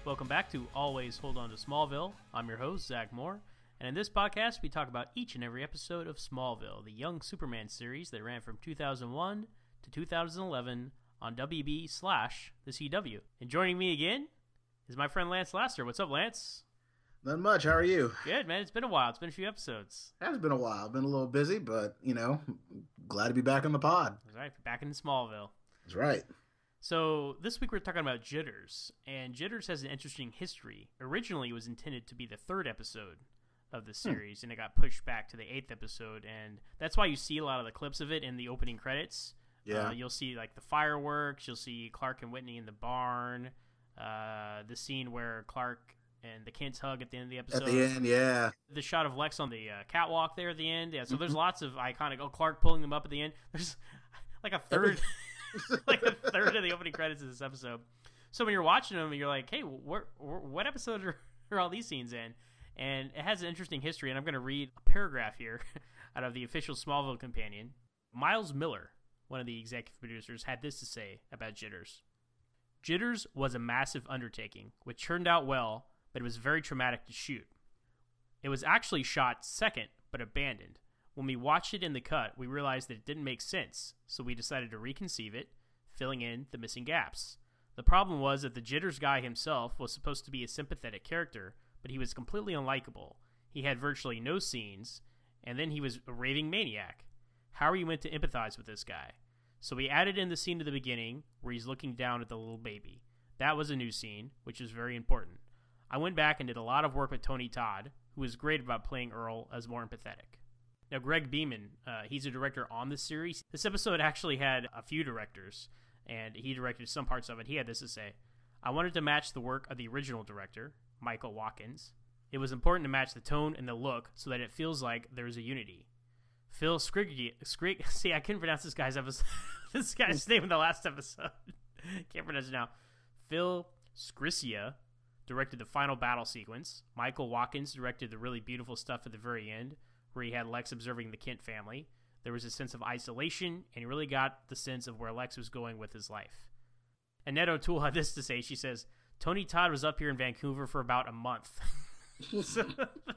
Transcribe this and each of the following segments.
Welcome back to Always Hold On to Smallville. I'm your host, Zach Moore, and in this podcast we talk about each and every episode of Smallville, the Young Superman series that ran from 2001 to 2011 on WB/the CW. And joining me again is my friend Lance Lasser. What's up, Lance? Not much. How are you? Good, man. It's been a while. It's been a few episodes. It has been a while. I've been a little busy, but, glad to be back on the pod. That's right. Back in Smallville. That's right. So this week we're talking about Jitters, and Jitters has an interesting history. Originally, it was intended to be the third episode of the series, and it got pushed back to the 8th episode, and that's why you see a lot of the clips of it in the opening credits. Yeah. You'll see, like, the fireworks. You'll see Clark and Whitney in the barn. The scene where Clark and the Kents hug at the end of the episode. At the end, yeah. The shot of Lex on the catwalk there at the end. Yeah, so there's lots of iconic... Oh, Clark pulling them up at the end. There's like a third... like a third of the opening credits of this episode. So when you're watching them, you're like, hey, what episode are all these scenes in? And it has an interesting history, and I'm going to read a paragraph here out of the official Smallville Companion. Miles Miller, one of the executive producers, had this to say about Jitters. Jitters was a massive undertaking, which turned out well, but it was very traumatic to shoot. It was actually shot second, but abandoned. When we watched it in the cut, we realized that it didn't make sense, so we decided to reconceive it, filling in the missing gaps. The problem was that the Jitters guy himself was supposed to be a sympathetic character, but he was completely unlikable. He had virtually no scenes, and then he was a raving maniac. How are you meant to empathize with this guy? So we added in the scene at the beginning where he's looking down at the little baby. That was a new scene, which was very important. I went back and did a lot of work with Tony Todd, who was great about playing Earl as more empathetic. Now, Greg Beeman, he's a director on this series. This episode actually had a few directors, and he directed some parts of it. He had this to say: I wanted to match the work of the original director, Michael Watkins. It was important to match the tone and the look so that it feels like there's a unity. Phil see, I couldn't pronounce this guy's name in the last episode. Can't pronounce it now. Phil Sgriccia directed the final battle sequence. Michael Watkins directed the really beautiful stuff at the very end, where he had Lex observing the Kent family. There was a sense of isolation, and he really got the sense of where Lex was going with his life. Annette O'Toole had this to say. She says, Tony Todd was up here in Vancouver for about a month. Isn't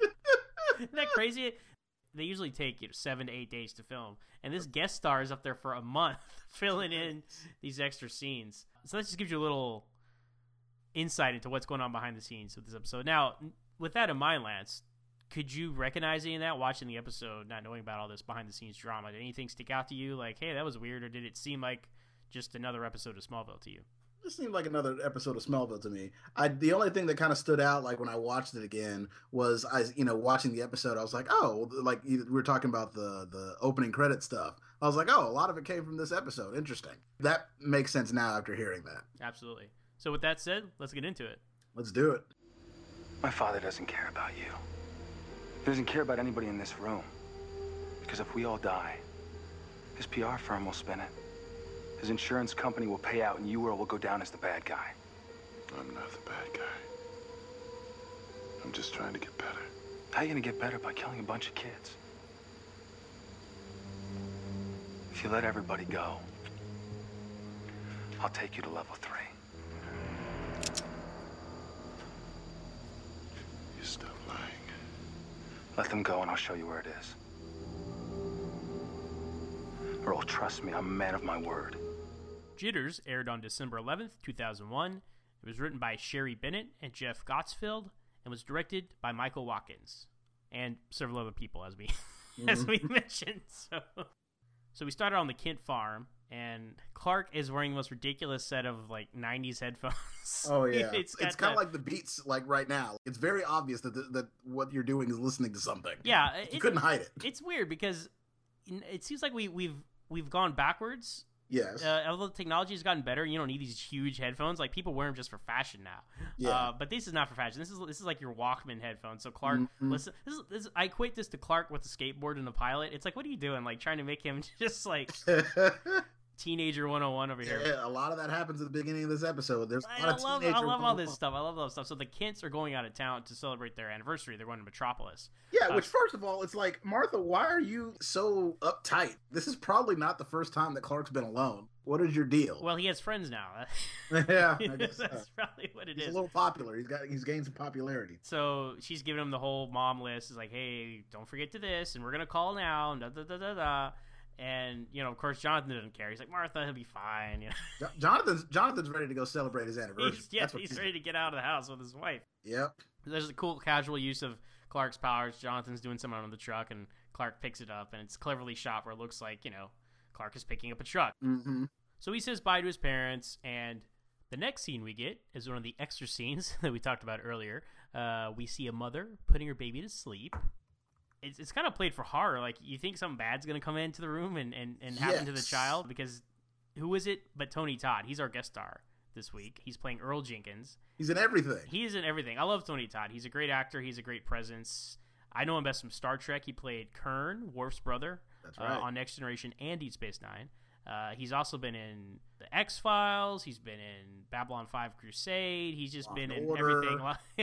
that crazy? They usually take 7 to 8 days to film, and this guest star is up there for a month filling in these extra scenes. So that just gives you a little insight into what's going on behind the scenes with this episode. Now, with that in mind, Lance, could you recognize any of that watching the episode, not knowing about all this behind-the-scenes drama? Did anything stick out to you like, hey, that was weird, or did it seem like just another episode of Smallville to you? It seemed like another episode of Smallville to me. The only thing that kind of stood out, like when I watched it again, was watching the episode. I was like, oh, like we were talking about the opening credit stuff. I was like, oh, a lot of it came from this episode. Interesting. That makes sense now after hearing that. Absolutely. So with that said, let's get into it. Let's do it. My father doesn't care about you. He doesn't care about anybody in this room. Because if we all die, his PR firm will spin it. His insurance company will pay out, and you will go down as the bad guy. I'm not the bad guy. I'm just trying to get better. How are you gonna get better? By killing a bunch of kids? If you let everybody go, I'll take you to level 3. You stop lying. Let them go, and I'll show you where it is. Earl, trust me, I'm a man of my word. Jitters aired on December 11th, 2001. It was written by Sherry Bennett and Jeff Gottsfield and was directed by Michael Watkins and several other people, as we as we mentioned. So we started on the Kent farm, and Clark is wearing the most ridiculous set of like 90s headphones. Oh yeah, it's kind of like the Beats like right now. It's very obvious that what you're doing is listening to something. Yeah, you couldn't hide it. It's weird because it seems like we've gone backwards. Yes. Although the technology has gotten better, you don't need these huge headphones. Like, people wear them just for fashion now. Yeah. But this is not for fashion. This is like your Walkman headphones. So Clark, listen. I equate this to Clark with the skateboard and the pilot. It's like, what are you doing? Like, trying to make him just like teenager 101 over here. Yeah, a lot of that happens at the beginning of this episode. There's a I lot of love teenager all this stuff. I love all this stuff. So the Kents are going out of town to celebrate their anniversary. They're going to Metropolis. Yeah, which first of all, it's like, Martha, why are you so uptight? This is probably not the first time that Clark's been alone. What is your deal? Well, he has friends now. Yeah, I guess That's probably what it is. He's a little popular. He's gained some popularity. So she's giving him the whole mom list. It's like, hey, don't forget to this, and we're gonna call now, and da da da da da. And of course, Jonathan doesn't care. He's like, Martha, he'll be fine. Jonathan's ready to go celebrate his anniversary. He's ready to get out of the house with his wife. Yep. There's a cool casual use of Clark's powers. Jonathan's doing something on the truck, and Clark picks it up, and it's cleverly shot where it looks like Clark is picking up a truck. Mm-hmm. So he says bye to his parents, and the next scene we get is one of the extra scenes that we talked about earlier. We see a mother putting her baby to sleep. It's kind of played for horror. Like, you think something bad's going to come into the room and happen to the child, because who is it but Tony Todd? He's our guest star this week. He's playing Earl Jenkins. He's in everything. He is in everything. I love Tony Todd. He's a great actor. He's a great presence. I know him best from Star Trek. He played Kern, Worf's brother, That's right. on Next Generation and Deep Space Nine. He's also been in The X-Files. He's been in Babylon 5 Crusade. He's just been in everything.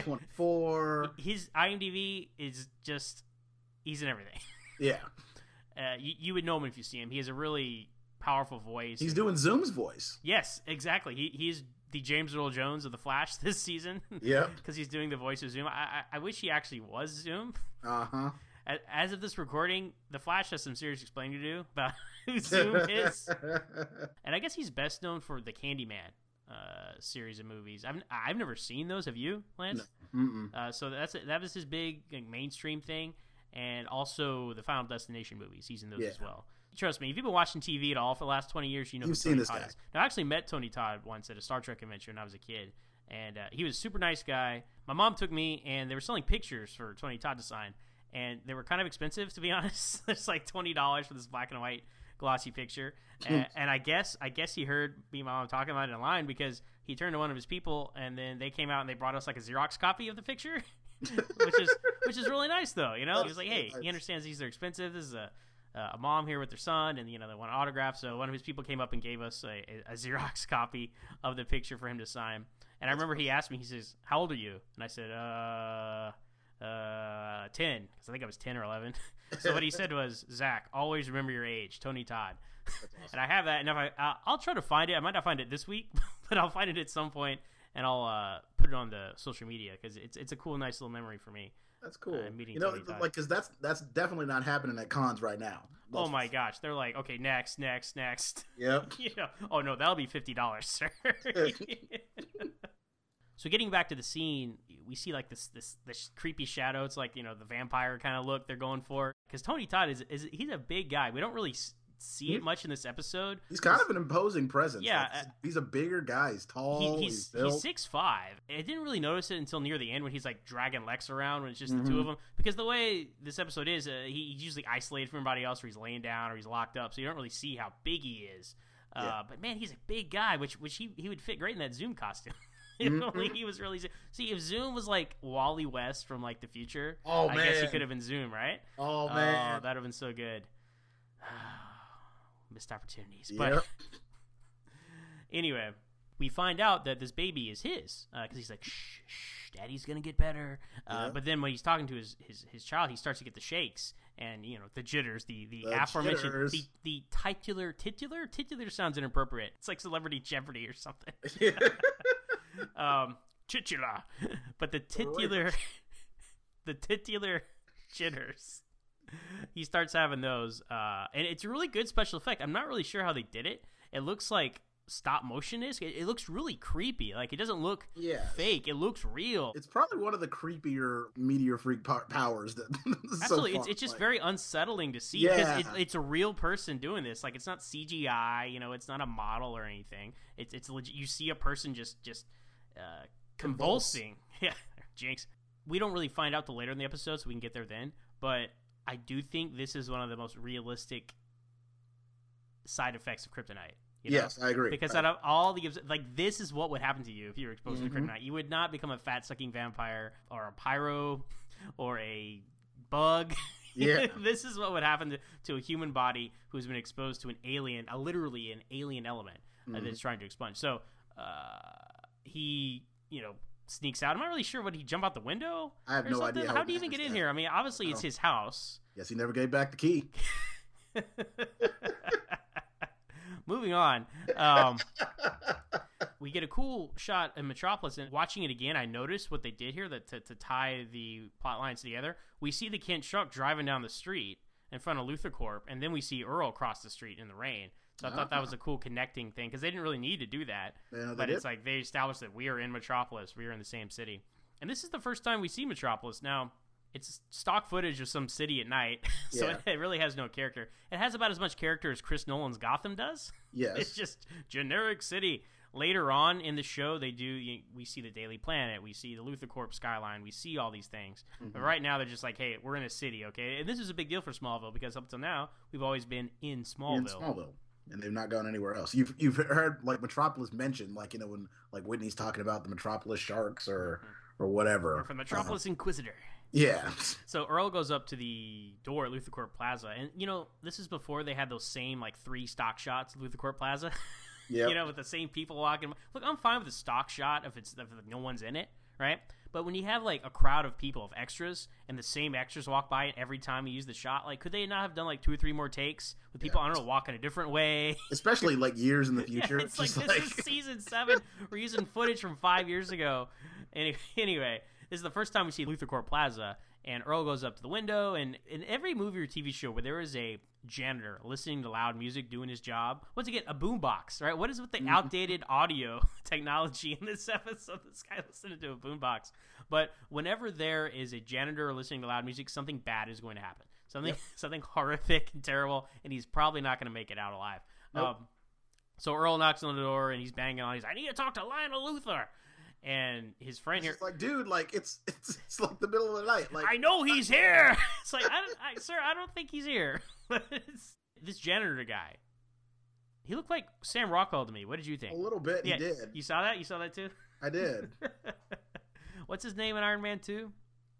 24. His IMDb is just, he's in everything. Yeah. You would know him if you see him. He has a really powerful voice. He's doing Zoom's voice. Yes, exactly. He's the James Earl Jones of The Flash this season. Yep. Because he's doing the voice of Zoom. I wish he actually was Zoom. Uh-huh. As of this recording, The Flash has some serious explaining to do about who Zoom is. And I guess he's best known for the Candyman series of movies. I've never seen those. Have you, Lance? No. So that was his big mainstream thing. And also the Final Destination movies. He's in those as well. Trust me, if you've been watching TV at all for the last 20 years, you know You've who seen Tony this Todd guy. is. Now, I actually met Tony Todd once at a Star Trek convention when I was a kid. And he was a super nice guy. My mom took me, and they were selling pictures for Tony Todd to sign. And they were kind of expensive, to be honest. It's like $20 for this black and white glossy picture. And I guess he heard me and my mom talking about it in line, because he turned to one of his people, and then they came out and they brought us like a Xerox copy of the picture, which is really nice, though. He was like, hey, he understands these are expensive. This is a mom here with their son, and they want an autograph. So one of his people came up and gave us a Xerox copy of the picture for him to sign. And I remember he asked me, he says, "How old are you?" And I said, 10, because I think I was 10 or 11. So what he said was, "Zach, always remember your age, Tony Todd." Awesome. And I have that, and if I'll try to find it. I might not find it this week, but I'll find it at some point, and I'll put it on the social media, because it's a cool, nice little memory for me. That's cool. Meeting Tony Todd. Because that's definitely not happening at cons right now. Oh my gosh, they're like, okay, next. Yep. Oh no, that'll be $50, sir. So getting back to the scene, we see like this creepy shadow. It's like, the vampire kind of look they're going for, because Tony Todd he's a big guy. We don't really see it much in this episode. He's kind of an imposing presence. Yeah, he's a bigger guy. He's tall. He's built. 6'5". I didn't really notice it until near the end when he's like dragging Lex around when it's just the two of them. Because the way this episode is, he's usually isolated from everybody else, or he's laying down, or he's locked up, so you don't really see how big he is. But man, he's a big guy, which he would fit great in that Zoom costume. He was really. See, if Zoom was like Wally West from like the future, I guess he could have been Zoom, right? Oh man, that'd have been so good. Missed opportunities. Yep. But anyway, we find out that this baby is his, because he's like, shh, daddy's gonna get better. But then when he's talking to his child, he starts to get the shakes and the jitters, the aforementioned jitters. the titular sounds inappropriate. It's like Celebrity Jeopardy or something. Titular, but the titular jitters. He starts having those, and it's a really good special effect. I'm not really sure how they did it. It looks like stop motion is. It looks really creepy. Like, it doesn't look fake. It looks real. It's probably one of the creepier Meteor Freak powers that. Absolutely, so far, it's just very unsettling to see, because it's a real person doing this. Like, it's not CGI. It's not a model or anything. It's legit. You see a person just convulsing. Yeah, jinx. We don't really find out till later in the episode, so we can get there then. But I do think this is one of the most realistic side effects of kryptonite. Yes, I agree. Because out of all the this is what would happen to you if you were exposed to kryptonite. You would not become a fat-sucking vampire or a pyro or a bug. Yeah. This is what would happen to a human body who's been exposed to an alien, literally an alien element that it's trying to expunge. So he, sneaks out. I'm not really sure. Would he jump out the window? I have no idea. How do you even get in here? I mean, obviously it's his house. Yes, he never gave back the key. Moving on. We get a cool shot in Metropolis, and watching it again, I noticed what they did here that to tie the plot lines together. We see the Kent truck driving down the street in front of Luthor Corp, and then we see Earl cross the street in the rain. So I thought that was a cool connecting thing, because they didn't really need to do that. Yeah, but it's like they established that we are in Metropolis. We are in the same city. And this is the first time we see Metropolis. Now, it's stock footage of some city at night, so it really has no character. It has about as much character as Chris Nolan's Gotham does. Yes. It's just generic city. Later on in the show, we see the Daily Planet, we see the Luthor Corp skyline, we see all these things. Mm-hmm. But right now, they're just like, hey, we're in a city, okay? And this is a big deal for Smallville, because up until now, we've always been in Smallville. And they've not gone anywhere else. You've heard like Metropolis mentioned, like when like Whitney's talking about the Metropolis Sharks or whatever, or from Metropolis Inquisitor. Yeah. So Earl goes up to the door at Luthor Corp Plaza, and this is before they had those same like 3 stock shots of Luthor Corp Plaza. Yeah. With the same people walking. Look, I'm fine with the stock shot if no one's in it, right? But when you have like a crowd of people, of extras, and the same extras walk by it every time you use the shot, like could they not have done like 2 or 3 more takes with people, I don't know, walking a different way? Especially like years in the future. It's like this is season 7. We're using footage from 5 years ago. Anyway, this is the first time we see Luthor Corp Plaza, and Earl goes up to the window, and in every movie or TV show where there is a janitor listening to loud music, doing his job, once again, a boombox, right? What is with the outdated audio technology in this episode? This guy listening to a boombox. But whenever there is a janitor listening to loud music, something bad is going to happen. Something horrific and terrible, and he's probably not going to make it out alive. Nope. So Earl knocks on the door, and he's banging on. He's like, I need to talk to Lionel Luthor. And his friend here, like, dude, like it's like the middle of the night. Like, I know he's here. It's like, sir, I don't think he's here. This janitor guy, he looked like Sam Rockwell to me. What did you think? A little bit. Yeah, he did. You saw that? You saw that too? I did. What's his name in Iron Man 2?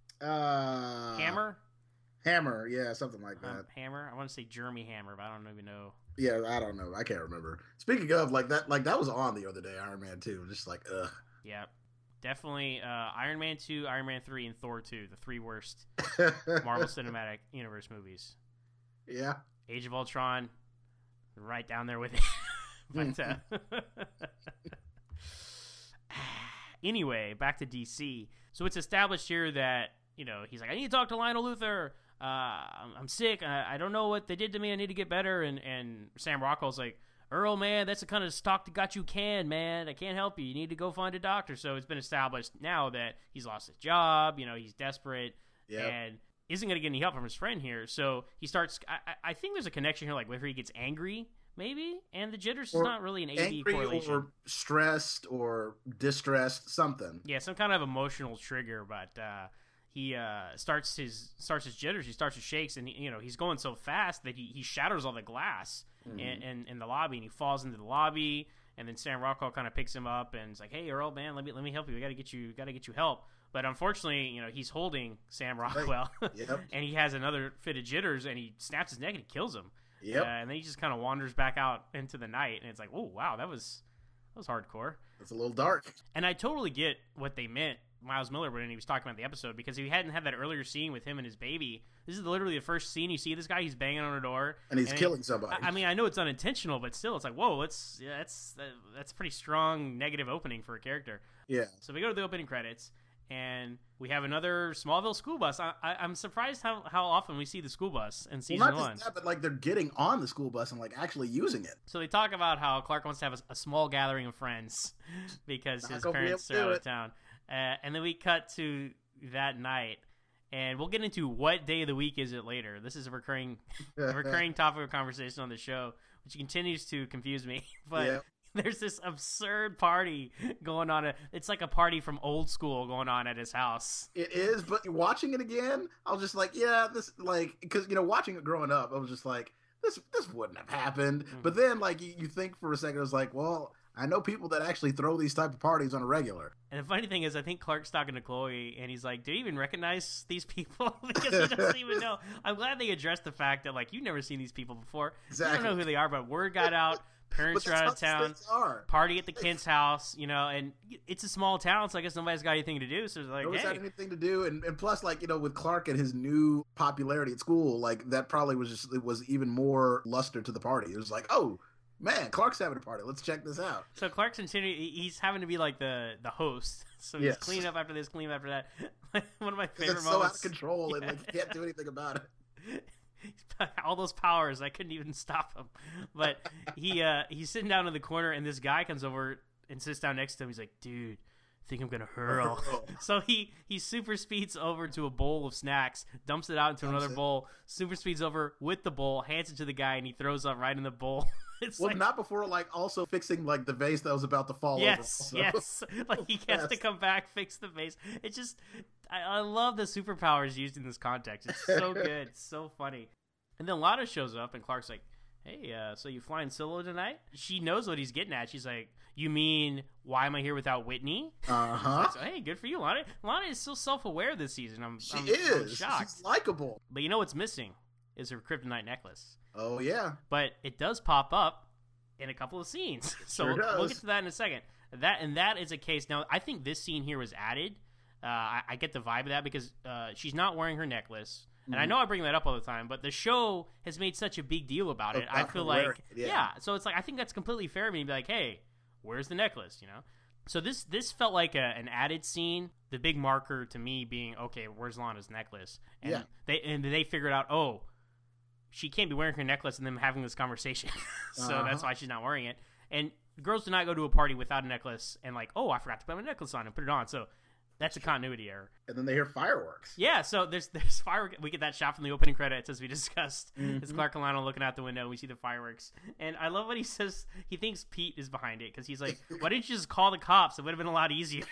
Hammer. Hammer, yeah, something like that. Hammer. I want to say Jeremy Hammer, but I don't even know. Yeah, I don't know. I can't remember. Speaking of that was on the other day. Iron Man 2, just like ugh. Yeah, definitely Iron Man 2, Iron Man 3, and Thor 2, the 3 worst Marvel Cinematic Universe movies. Yeah. Age of Ultron, right down there with it. But, anyway, back to DC. So it's established here that, he's like, I need to talk to Lionel Luthor. I'm sick. I don't know what they did to me. I need to get better. And Sam Rockwell's like, Earl, man, that's the kind of stock that got you canned, man. I can't help you. You need to go find a doctor. So it's been established now that he's lost his job. He's desperate and isn't going to get any help from his friend here. So he starts. I think there's a connection here, like where he gets angry, maybe, and the jitters is not really an A/B correlation. Or stressed or distressed, something. Yeah, some kind of emotional trigger, but. He starts his jitters. He starts his shakes, and he's going so fast that he shatters all the glass in the lobby, and he falls into the lobby. And then Sam Rockwell kind of picks him up and is like, "Hey, Earl, man, let me help you. We got to get you help." But unfortunately, he's holding Sam Rockwell, Yep. and he has another fit of jitters, and he snaps his neck and he kills him. Yep. And then he just kind of wanders back out into the night, and it's like, "Oh, wow, that was hardcore." It's a little dark. And I totally get what they meant. Miles Miller when he was talking about the episode, because if he hadn't had that earlier scene with him and his baby, this is literally the first scene you see this guy. He's banging on a door and he's killing somebody. I mean, I know it's unintentional, but still, it's like, whoa, that's a pretty strong negative opening for a character. Yeah. So we go to the opening credits, and we have another Smallville school bus. I'm surprised how often we see the school bus in season 1. Not just that, but like they're getting on the school bus and like actually using it. So they talk about how Clark wants to have a small gathering of friends because his parents are out of town. And then we cut to that night, and we'll get into what day of the week is it later. This is a recurring topic of conversation on the show, which continues to confuse me. But there's this absurd party going on. It's like a party from old school going on at his house. It is, but watching it again, I was just like, yeah, this, like, because watching it growing up, I was just like, this wouldn't have happened. But then, like, you think for a second, it's like, well, I know people that actually throw these type of parties on a regular. And the funny thing is, I think Clark's talking to Chloe, and he's like, do you even recognize these people? Because he doesn't even know. I'm glad they addressed the fact that, like, you've never seen these people before. Exactly. You don't know who they are, but word got out. Parents are out of town. Party at the Kent's house, you know, and it's a small town, so I guess nobody's got anything to do. So it's like, nobody's hey. had anything to do, and plus, like, you know, with Clark and his new popularity at school, like, that probably was even more luster to the party. It was like, oh man, Clark's having a party. Let's check this out. So Clark's he's having to be like the host. So he's cleaning up after this, cleaning up after that. One of my favorite moments. It's so out of control, and like you can't do anything about it. All those powers, I couldn't even stop him. But he's sitting down in the corner, and this guy comes over and sits down next to him. He's like, dude, I think I'm gonna hurl. So he super speeds over to a bowl of snacks, dumps it out into another bowl, super speeds over with the bowl, hands it to the guy, and he throws up right in the bowl. It's well, like, not before, like, also fixing, like, the vase that was about to fall over. Yes. Like, he has to come back, fix the vase. It's just, I love the superpowers used in this context. It's so good. It's so funny. And then Lana shows up, and Clark's like, hey, so you flying solo tonight? She knows what he's getting at. She's like, you mean, why am I here without Whitney? Uh-huh. So, hey, good for you, Lana. Lana is so self-aware this season. I'm shocked. She's likable. But you know what's missing is her kryptonite necklace. Oh, yeah. But it does pop up in a couple of scenes. So Sure we'll get to that in a second. That is a case. Now, I think this scene here was added. I get the vibe of that because she's not wearing her necklace. And I know I bring that up all the time, but the show has made such a big deal about it. I feel like, so it's like, I think that's completely fair of me to be like, hey, where's the necklace, you know? So this felt like an added scene. The big marker to me being, okay, where's Lana's necklace? And they figured out, oh, she can't be wearing her necklace and them having this conversation. So that's why she's not wearing it. And girls do not go to a party without a necklace and like, oh, I forgot to put my necklace on and put it on. So that's a continuity error. And then they hear fireworks. Yeah, so there's fireworks. We get that shot from the opening credits as we discussed. It's Clark and Lana looking out the window. And we see the fireworks. And I love what he says. He thinks Pete is behind it because he's like, why didn't you just call the cops? It would have been a lot easier.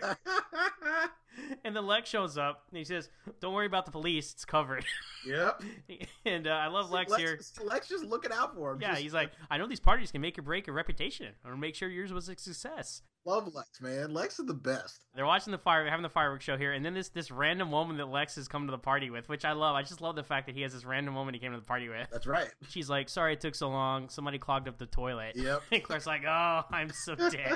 And then Lex shows up and he says, don't worry about the police. It's covered. Yep. And I love Lex here. Lex just looking out for him. Yeah, he's like, I know these parties can make or break a reputation or make sure yours was a success. Love Lex, man. Lex is the best. They're watching having the fireworks show here, and then this random woman that Lex has come to the party with, which I love. I just love the fact that he has this random woman he came to the party with. That's right. She's like, sorry it took so long. Somebody clogged up the toilet. Yep. And Clark's like, oh, I'm so dead.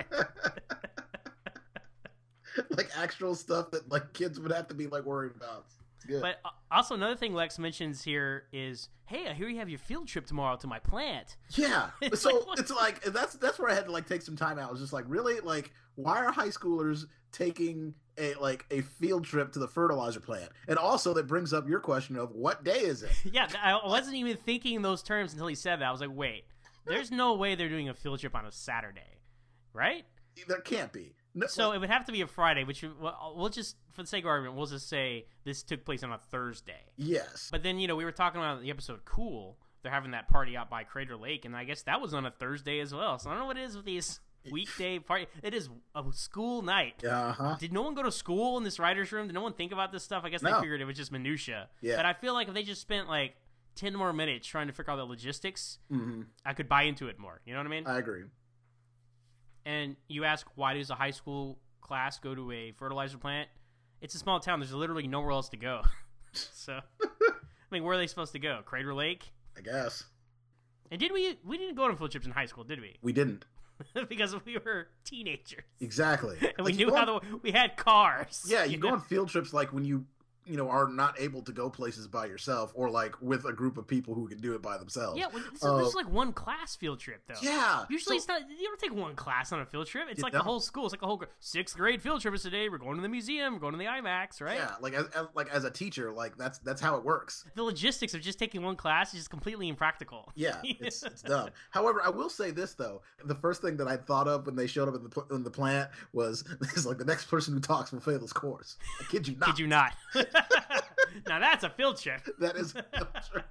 Like actual stuff that like kids would have to be like worried about. It's good. But also another thing Lex mentions here is, hey, I hear you have your field trip tomorrow to my plant. Yeah. So it's like that's where I had to like take some time out. I was just like, really? Like, why are high schoolers taking a field trip to the fertilizer plant? And also that brings up your question of what day is it? Yeah, I wasn't even thinking those terms until he said that. I was like, wait, there's no way they're doing a field trip on a Saturday, right? There can't be. No, so it would have to be a Friday, which we'll just, for the sake of argument, we'll just say this took place on a Thursday. Yes. But then, we were talking about the episode Cool. They're having that party out by Crater Lake, and I guess that was on a Thursday as well. So I don't know what it is with these weekday party. It is a school night. Uh-huh. Did no one go to school in this writer's room? Did no one think about this stuff? I guess they figured it was just minutia. Yeah. But I feel like if they just spent like 10 more minutes trying to figure out the logistics, I could buy into it more. You know what I mean? I agree. And you ask, why does a high school class go to a fertilizer plant? It's a small town. There's literally nowhere else to go. So, I mean, where are they supposed to go? Crater Lake? I guess. And we didn't go on field trips in high school, did we? We didn't. Because we were teenagers. Exactly. And we knew we had cars. Yeah, you go on field trips like when you are not able to go places by yourself or like with a group of people who can do it by themselves. Yeah, this is like one class field trip though. Yeah. Usually it's not, you don't take one class on a field trip. It's like the whole school. It's like a whole 6th grade field trip is today. We're going to the museum. We're going to the IMAX, right? Yeah, like as a teacher, like that's how it works. The logistics of just taking one class is just completely impractical. Yeah, it's dumb. However, I will say this though: the first thing that I thought of when they showed up in the plant was like the next person who talks will fail this course. I kid you not. Kid you not. Now that's a field trip. That is a field trip.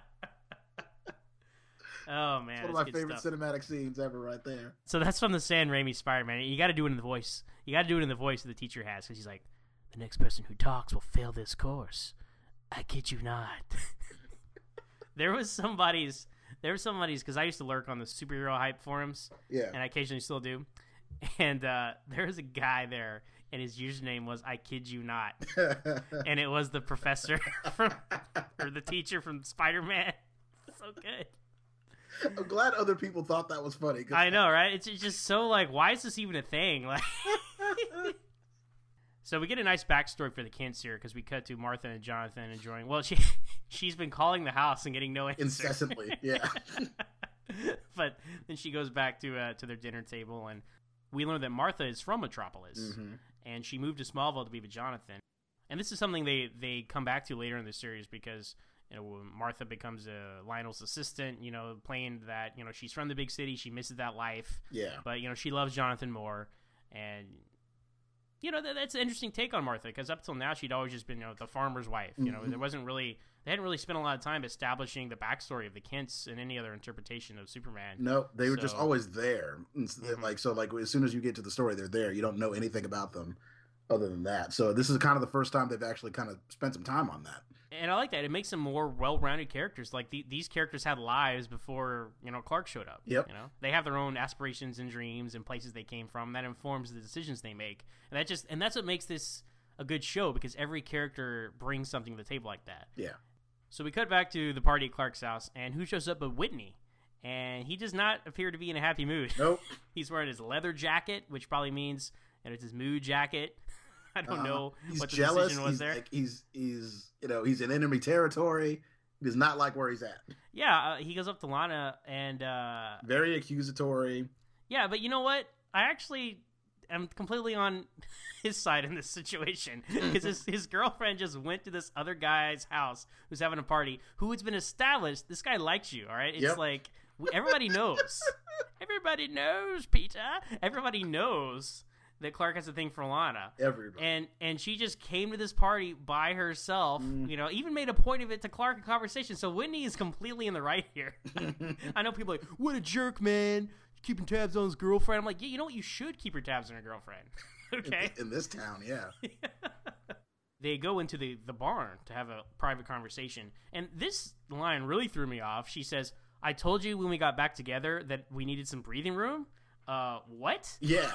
Oh man, it's one of my favorite cinematic scenes ever, right there. So that's from the Sam Raimi Spider-Man. You got to do it in the voice. You got to do it in the voice that the teacher has, because he's like, "The next person who talks will fail this course. I kid you not." There was somebody's there were some of these because I used to lurk on the superhero hype forums, Yeah. and I occasionally still do. And there was a guy there, and his username was "I kid you not," and it was the professor or the teacher from Spider-Man. So good. I'm glad other people thought that was funny. I know, right? It's just so like, why is this even a thing? Like, so we get a nice backstory for the Kents here because we cut to Martha and Jonathan enjoying. Well, she's been calling the house and getting no answer Incessantly, yeah. But then she goes back to their dinner table, and we learn that Martha is from Metropolis, and she moved to Smallville to be with Jonathan. And this is something they come back to later in the series because, you know, Martha becomes Lionel's assistant, you know, playing that, you know, she's from the big city, she misses that life. Yeah. But, you know, she loves Jonathan more. And, you know, that's an interesting take on Martha because up till now she'd always just been, you know, the farmer's wife. You know, there wasn't really, they hadn't really spent a lot of time establishing the backstory of the Kents in any other interpretation of Superman. No, they were just always there. Like, so like as soon as you get to the story, they're there. You don't know anything about them other than that. So this is kind of the first time they've actually kind of spent some time on that. And I like that. It makes them more well-rounded characters. Like these characters had lives before, you know, Clark showed up. Yep. You know, they have their own aspirations and dreams and places they came from. That informs the decisions they make. And that's what makes this a good show because every character brings something to the table like that. Yeah. So we cut back to the party at Clark's house, and who shows up but Whitney? And he does not appear to be in a happy mood. Nope. He's wearing his leather jacket, which probably means it's his mood jacket. I don't know what the jealous. decision was there. Like, he's you know, he's in enemy territory. He does not like where he's at. Yeah, he goes up to Lana and very accusatory. Yeah, but you know what? I actually am completely on his side in this situation because his girlfriend just went to this other guy's house who's having a party. Who it's been established this guy likes you. All right, it's like everybody knows. Everybody knows, Peter. Everybody knows that Clark has a thing for Lana. Everybody. And she just came to this party by herself, you know, even made a point of it to Clark in conversation. So Whitney is completely in the right here. I know people are like, what a jerk, man. Keeping tabs on his girlfriend. I'm like, yeah, you know what? You should keep your tabs on your girlfriend. Okay? In this town, yeah. They go into the barn to have a private conversation. And this line really threw me off. She says, I told you when we got back together that we needed some breathing room. What? Yeah.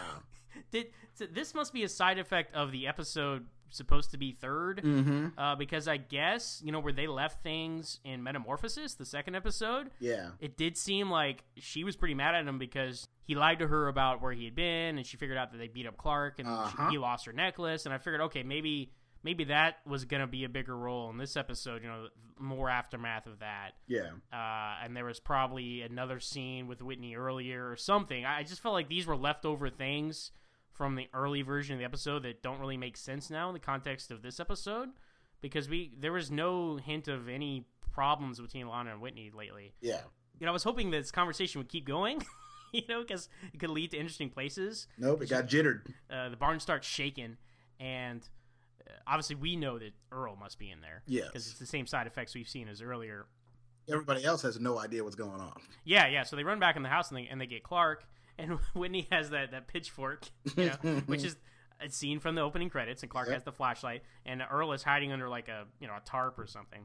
So this must be a side effect of the episode supposed to be third, because I guess, you know, where they left things in Metamorphosis, the second episode, it did seem like she was pretty mad at him because he lied to her about where he had been, and she figured out that they beat up Clark, and he lost her necklace, and I figured, okay, maybe that was going to be a bigger role in this episode, you know, more aftermath of that. Yeah. And there was probably another scene with Whitney earlier or something. I just felt like these were leftover things from the early version of the episode that don't really make sense now in the context of this episode, because there was no hint of any problems between Lana and Whitney lately. Yeah. You know, I was hoping this conversation would keep going, you know, because it could lead to interesting places. Nope, it got jittered. The barn starts shaking, and obviously we know that Earl must be in there. Yes. Because it's the same side effects we've seen as earlier. Everybody else has no idea what's going on. Yeah. So they run back in the house, and they get Clark, and Whitney has that pitchfork, you know, which is a scene from the opening credits, and Clark has the flashlight, and Earl is hiding under like a tarp or something.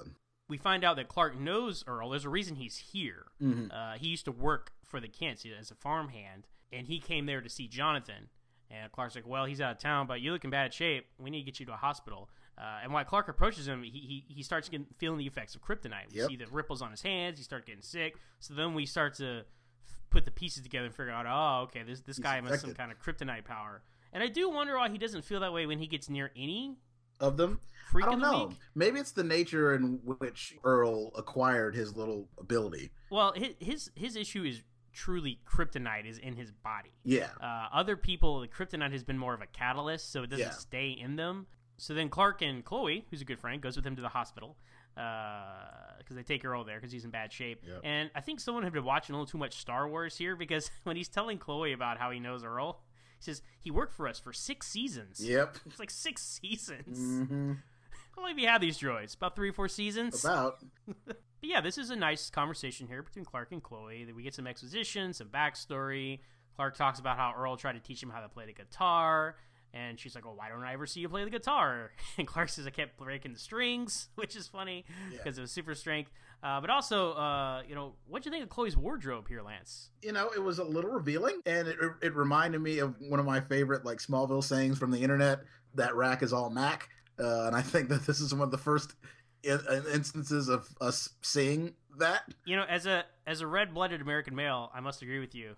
We find out that Clark knows Earl. There's a reason he's here. He used to work for the Kents as a farmhand, and he came there to see Jonathan. And Clark's like, well, he's out of town, but you look in bad shape. We need to get you to a hospital. And while Clark approaches him, he starts feeling the effects of kryptonite. We see the ripples on his hands. He starts getting sick. So then we start to put the pieces together and figure out, oh, okay, this guy must have some kind of kryptonite power. And I do wonder why he doesn't feel that way when he gets near any of them. Freak I don't of the know. Week. Maybe it's the nature in which Earl acquired his little ability. Well, his issue is truly kryptonite is in his body. Yeah. Other people, the kryptonite has been more of a catalyst, so it doesn't stay in them. So then Clark and Chloe, who's a good friend, goes with him to the hospital because they take Earl there because he's in bad shape. Yep. And I think someone had been watching a little too much Star Wars here, because when he's telling Chloe about how he knows Earl, he says, he worked for us for 6 seasons. Yep. It's like 6 seasons. How long have you had these droids? About 3 or 4 seasons? About. But yeah, this is a nice conversation here between Clark and Chloe. We get some exposition, some backstory. Clark talks about how Earl tried to teach him how to play the guitar. And she's like, well, why don't I ever see you play the guitar? And Clark says, I kept breaking the strings, which is funny because of super strength. But also, what'd you think of Chloe's wardrobe here, Lance? It was a little revealing, and it reminded me of one of my favorite like Smallville sayings from the internet. That rack is all Mac, and I think that this is one of the first instances of us seeing that. As a red-blooded American male, I must agree with you.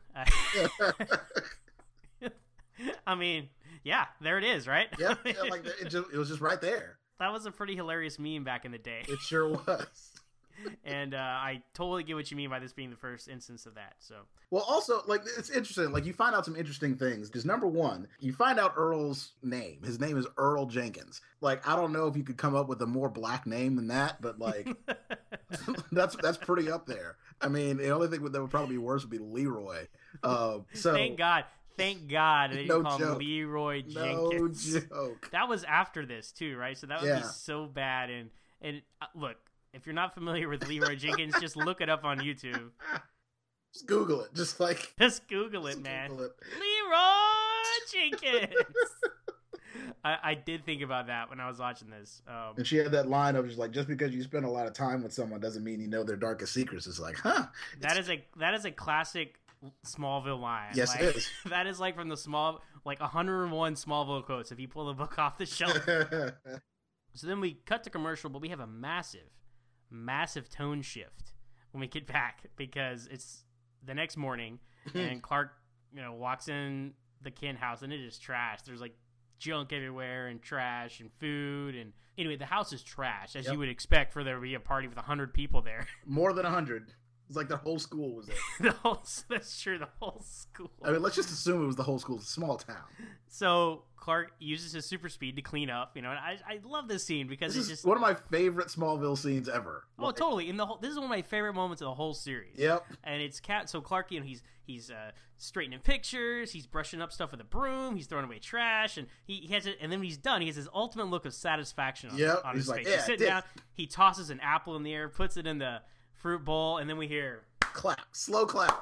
I mean, yeah, there it is, right? Yeah, like it was just right there. That was a pretty hilarious meme back in the day. It sure was. And I totally get what you mean by this being the first instance of that. So, well, also, like, it's interesting. Like, you find out some interesting things. Because number one, you find out Earl's name. His name is Earl Jenkins. Like, I don't know if you could come up with a more black name than that, but like, that's pretty up there. I mean, the only thing that would probably be worse would be Leroy. So thank God they didn't call him Leroy Jenkins. No joke. That was after this too, right? So that would be so bad. And look. If you're not familiar with Leroy Jenkins, just look it up on YouTube. Just Google it. Just Google it, man. Google it. Leroy Jenkins. I did think about that when I was watching this. And she had that line of just because you spend a lot of time with someone doesn't mean you know their darkest secrets. It's like, huh? That is a classic Smallville line. Yes, it is. That is like from the 101 Smallville quotes. If you pull the book off the shelf. So then we cut to commercial, but we have a massive tone shift when we get back because it's the next morning and Clark, walks in the Kent house and it is trash. There's like junk everywhere and trash and food. And anyway, the house is trash as you would expect for there to be a party with 100 people there. More than 100. It's like the whole school was there. That's true, the whole school. I mean, let's just assume it was the whole school. It's a small town. So Clark uses his super speed to clean up, and I love this scene because this it's is just one of my favorite Smallville scenes ever. Oh, totally. This is one of my favorite moments of the whole series. Yep. And it's so Clark, he's straightening pictures, he's brushing up stuff with a broom, he's throwing away trash, and he has it. And then when he's done, he has his ultimate look of satisfaction on his face. He's sitting down, he tosses an apple in the air, puts it in the fruit bowl, and then we hear clap, slow clap.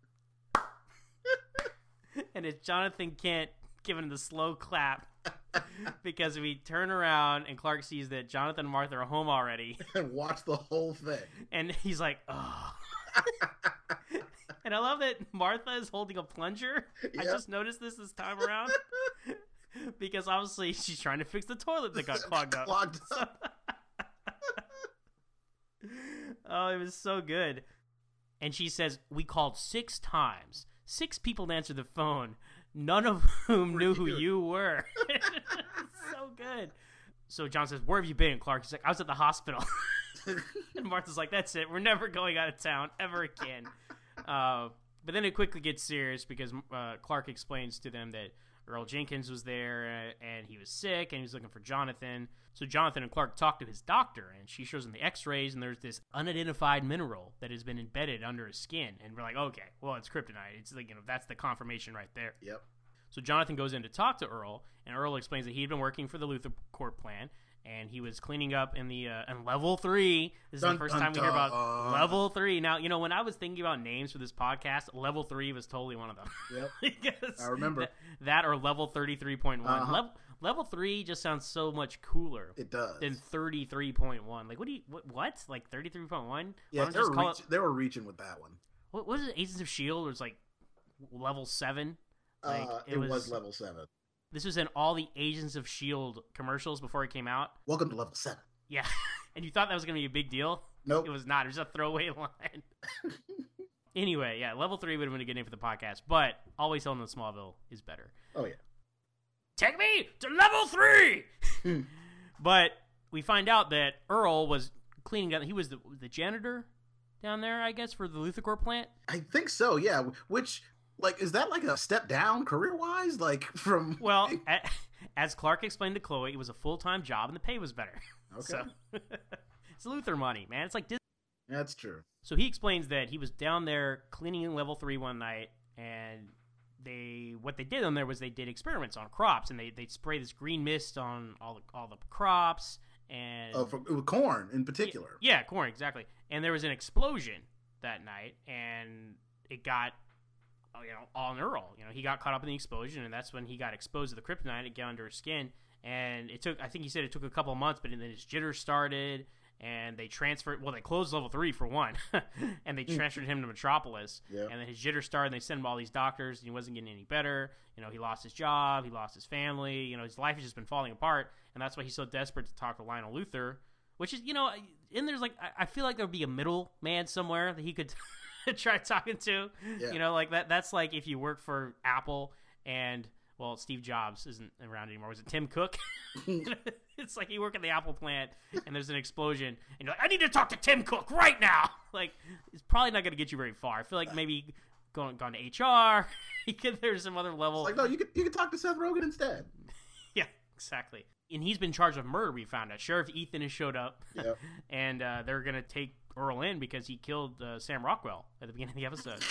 And it's Jonathan Kent giving him the slow clap because we turn around and Clark sees that Jonathan and Martha are home already and watch the whole thing. And he's like, oh. And I love that Martha is holding a plunger. Yep. I just noticed this time around because obviously she's trying to fix the toilet that got clogged up. Oh, it was so good. And she says, we called 6 times. 6 people answered the phone, none of whom knew who you were. So good. So John says, where have you been, Clark? He's like, I was at the hospital. And Martha's like, that's it. We're never going out of town ever again. But then it quickly gets serious because Clark explains to them that Earl Jenkins was there and he was sick and he was looking for Jonathan. So Jonathan and Clark talk to his doctor and she shows him the x-rays and there's this unidentified mineral that has been embedded under his skin. And we're like, okay, well, it's kryptonite. It's like, that's the confirmation right there. Yep. So Jonathan goes in to talk to Earl and Earl explains that he had been working for the Luthor Corp plan and he was cleaning up in the in level 3. This is the first time we hear about level 3. Now, when I was thinking about names for this podcast, level 3 was totally one of them. Yep. I remember that or level 33.1. Level 3 just sounds so much cooler. It does. Than 33.1. Like, what? Like 33.1? Yeah, they were reaching with that one. What is it? Agents of S.H.I.E.L.D. was like level 7? Like, it was level 7. This was in all the Agents of S.H.I.E.L.D. commercials before it came out. Welcome to level 7. Yeah. And you thought that was going to be a big deal? Nope. It was not. It was a throwaway line. Anyway, yeah, level 3 would have been a good name for the podcast, but Always Home in Smallville is better. Oh, yeah. Take me to level 3! But we find out that Earl was cleaning up. He was the janitor down there, I guess, for the Luthor Corp plant? I think so, yeah. Which... Like, is that like a step down career-wise? Like, from... Well, as Clark explained to Chloe, it was a full-time job and the pay was better. Okay. So, it's Luthor money, man. It's like Disney. That's true. So he explains that he was down there cleaning in level 3 one night, and what they did on there was they did experiments on crops, and they'd spray this green mist on all the crops, and... Oh, with corn in particular. Yeah, corn, exactly. And there was an explosion that night, and it got... on Earl. He got caught up in the explosion, and that's when he got exposed to the kryptonite. It got under his skin, and I think he said it took a couple of months, but then his jitters started, and they closed level 3 for one, and they transferred him to Metropolis. Yeah. And then his jitter started, and they sent him all these doctors, and he wasn't getting any better. He lost his job, he lost his family. His life has just been falling apart, and that's why he's so desperate to talk to Lionel Luthor. Which is, and there's I feel like there would be a middle man somewhere that he could try talking to. Yeah. That's like if you work for Apple and, well, Steve Jobs isn't around anymore. Was it Tim Cook? It's like you work at the Apple plant and there's an explosion and you're like, I need to talk to Tim Cook right now. It's probably not going to get you very far. I feel like maybe gone to HR. There's some other level. No, you could talk to Seth Rogen instead. Yeah, exactly. And he's been charged with murder, we found out. Sheriff Ethan has showed up. Yep. And they're going to take Earl in because he killed Sam Rockwell at the beginning of the episode.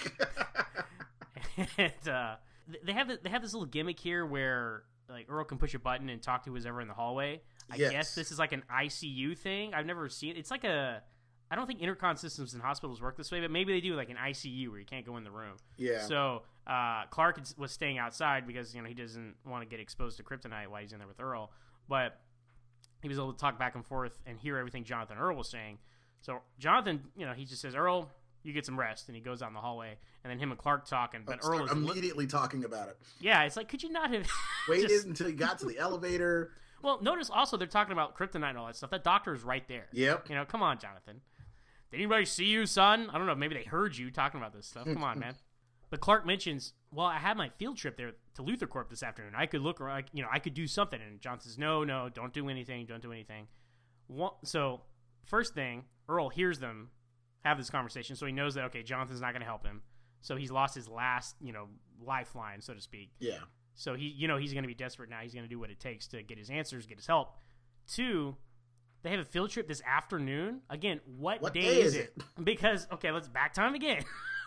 And they have this little gimmick here where Earl can push a button and talk to who's ever in the hallway. I guess this is like an ICU thing. I've never seen it. It's like I don't think intercom systems in hospitals work this way, but maybe they do, like an ICU where you can't go in the room. Yeah. So Clark was staying outside because he doesn't want to get exposed to kryptonite while he's in there with Earl. But he was able to talk back and forth and hear everything Jonathan Earl was saying. So Jonathan, he just says, Earl, you get some rest, and he goes out in the hallway, and then him and Clark talking. But Earl is immediately talking about it. Yeah, it's like, could you not have waited until you got to the elevator? Well, notice also they're talking about kryptonite and all that stuff. That doctor is right there. Yep. Come on, Jonathan. Did anybody see you, son? I don't know. Maybe they heard you talking about this stuff. Come on, man. But Clark mentions, well, I had my field trip there to Luthor Corp this afternoon. I could look, I could do something. And John says, no, don't do anything. Don't do anything. So first thing, Earl hears them have this conversation, so he knows that, okay, Jonathan's not going to help him. So he's lost his last, lifeline, so to speak. Yeah. So he's going to be desperate now. He's going to do what it takes to get his answers, get his help. 2, they have a field trip this afternoon. Again, what day is it? Because, okay, let's back time again.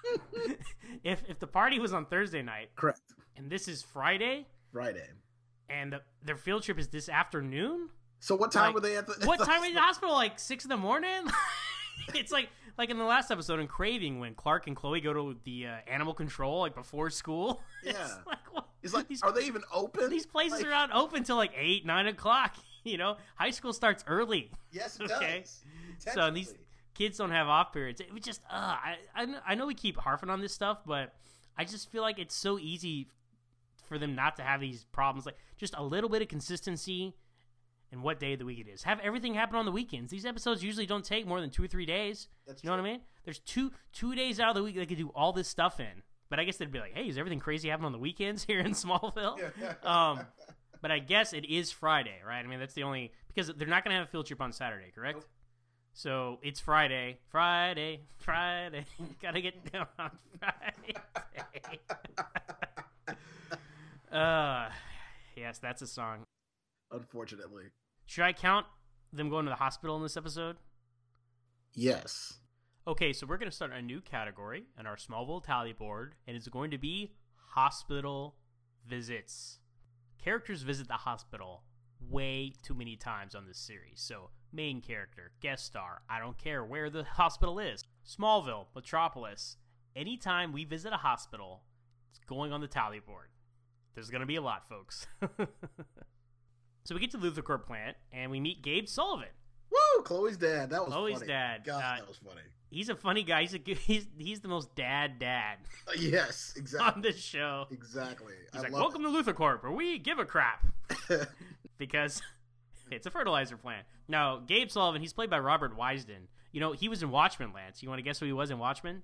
If the party was on Thursday night. Correct. And this is Friday. And their field trip is this afternoon. So what time were they at the... What time were they in the hospital? 6 in the morning? It's like in the last episode in Craving when Clark and Chloe go to the animal control before school. Yeah. It's like, are they even open? These places are not open till 8, 9 o'clock. High school starts early. Yes, it does. So these kids don't have off periods. It was just, I know we keep harping on this stuff, but I just feel like it's so easy for them not to have these problems. Just a little bit of consistency in what day of the week it is. Have everything happen on the weekends. These episodes usually don't take more than 2 or 3 days. You know what I mean? There's two days out of the week they could do all this stuff in. But I guess they'd be like, hey, is everything crazy happening on the weekends here in Smallville? But I guess it is Friday, right? I mean, that's the only... Because they're not going to have a field trip on Saturday, correct? Nope. So it's Friday. Gotta get down on Friday. Yes, that's a song. Unfortunately. Should I count them going to the hospital in this episode? Yes. Okay, so we're going to start a new category on our Smallville tally board, and it's going to be hospital visits. Characters visit the hospital way too many times on this series. So, main character, guest star, I don't care where the hospital is. Smallville, Metropolis. Anytime we visit a hospital, it's going on the tally board. There's going to be a lot, folks. So we get to Luthor Corp plant, and we meet Gabe Sullivan. Woo! Chloe's dad. That was Chloe's funny. dad. God, that was funny. He's a funny guy. He's the most dad. Yes, exactly. On this show. Exactly. He's welcome to Luthor Corp, where we give a crap. Because it's a fertilizer plant. Now, Gabe Sullivan, he's played by Robert Wisden. He was in Watchmen, Lance. You want to guess who he was in Watchmen?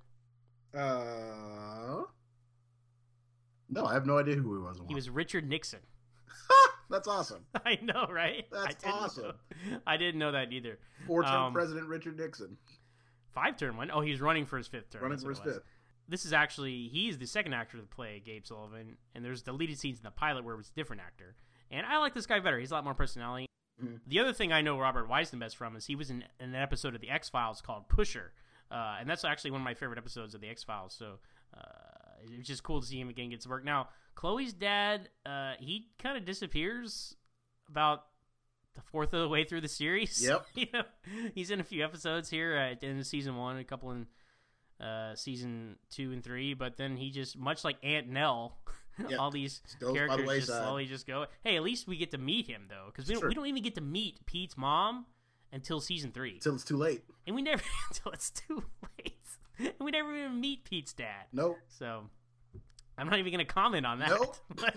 No, I have no idea who he was. He was Richard Nixon. That's awesome. I know, right? That's awesome. I didn't know that either. 4-term President Richard Nixon. 5-term one? Oh, he's running for his 5th term. Running for his 5th. This is actually, he's the second actor to play Gabe Sullivan, and there's deleted scenes in the pilot where it was a different actor. And I like this guy better. He's a lot more personality. Mm-hmm. The other thing I know Robert Wisden best from is he was in an episode of The X-Files called Pusher. And that's actually one of my favorite episodes of The X-Files. So it's just cool to see him again get to work. Now, Chloe's dad, he kind of disappears about the 4th of the way through the series. Yep. He's in a few episodes here at the end of season 1, a couple in season 2 and 3, but then he just, much like Aunt Nell, all these characters just slowly just go. Hey, at least we get to meet him, though, because we don't even get to meet Pete's mom until season 3. Until it's too late. And we never until it's too late. And we never even meet Pete's dad. Nope. So I'm not even going to comment on that. Nope.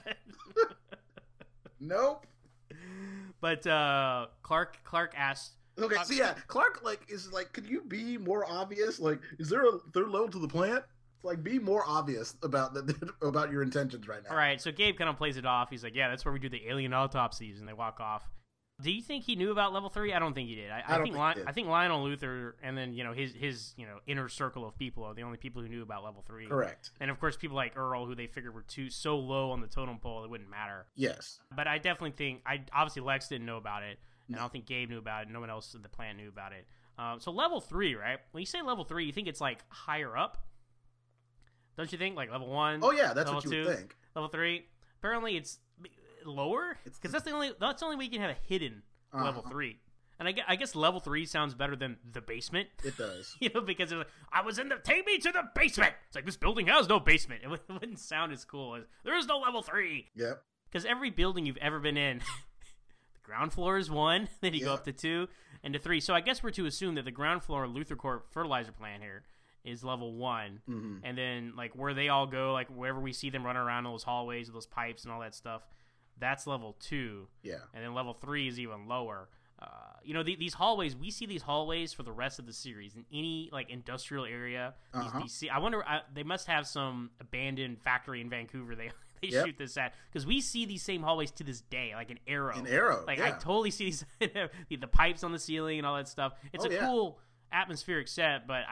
Nope. But Clark asked. Okay, so yeah, Clark is could you be more obvious? Like, is there a third level to the plant? Like, be more obvious about about your intentions right now. All right, so Gabe kind of plays it off. He's like, "Yeah, that's where we do the alien autopsies," and they walk off. Do you think he knew about level 3? I don't think he did. I think Lionel Luther and then his inner circle of people are the only people who knew about level 3. Correct. And of course, people like Earl, who they figured were so low on the totem pole, it wouldn't matter. Yes. But I definitely think obviously Lex didn't know about it, and I don't think Gabe knew about it. No one else in the plant knew about it. So level 3, right? When you say level 3, you think it's like higher up? Don't you think? Like level 1? Oh yeah, that's what you 2, would think. Level 3? Apparently it's lower? Because that's the only way you can have a hidden level 3. And I guess level 3 sounds better than the basement. It does. Because it's like, I was take me to the basement. It's like, this building has no basement. It wouldn't sound as cool as, there is no level 3. Yep. Because every building you've ever been in, the ground floor is 1, then you go up to 2, and to 3. So I guess we're to assume that the ground floor Luthor Corp fertilizer plant here is level 1, and then like where they all go, like wherever we see them running around in those hallways with those pipes and all that stuff, that's level 2. Yeah. And then level 3 is even lower. These hallways, we see these hallways for the rest of the series in any like industrial area. I wonder, they must have some abandoned factory in Vancouver they shoot this at, because we see these same hallways to this day, like an Arrow. Like I totally see these the pipes on the ceiling and all that stuff. It's cool atmospheric set, but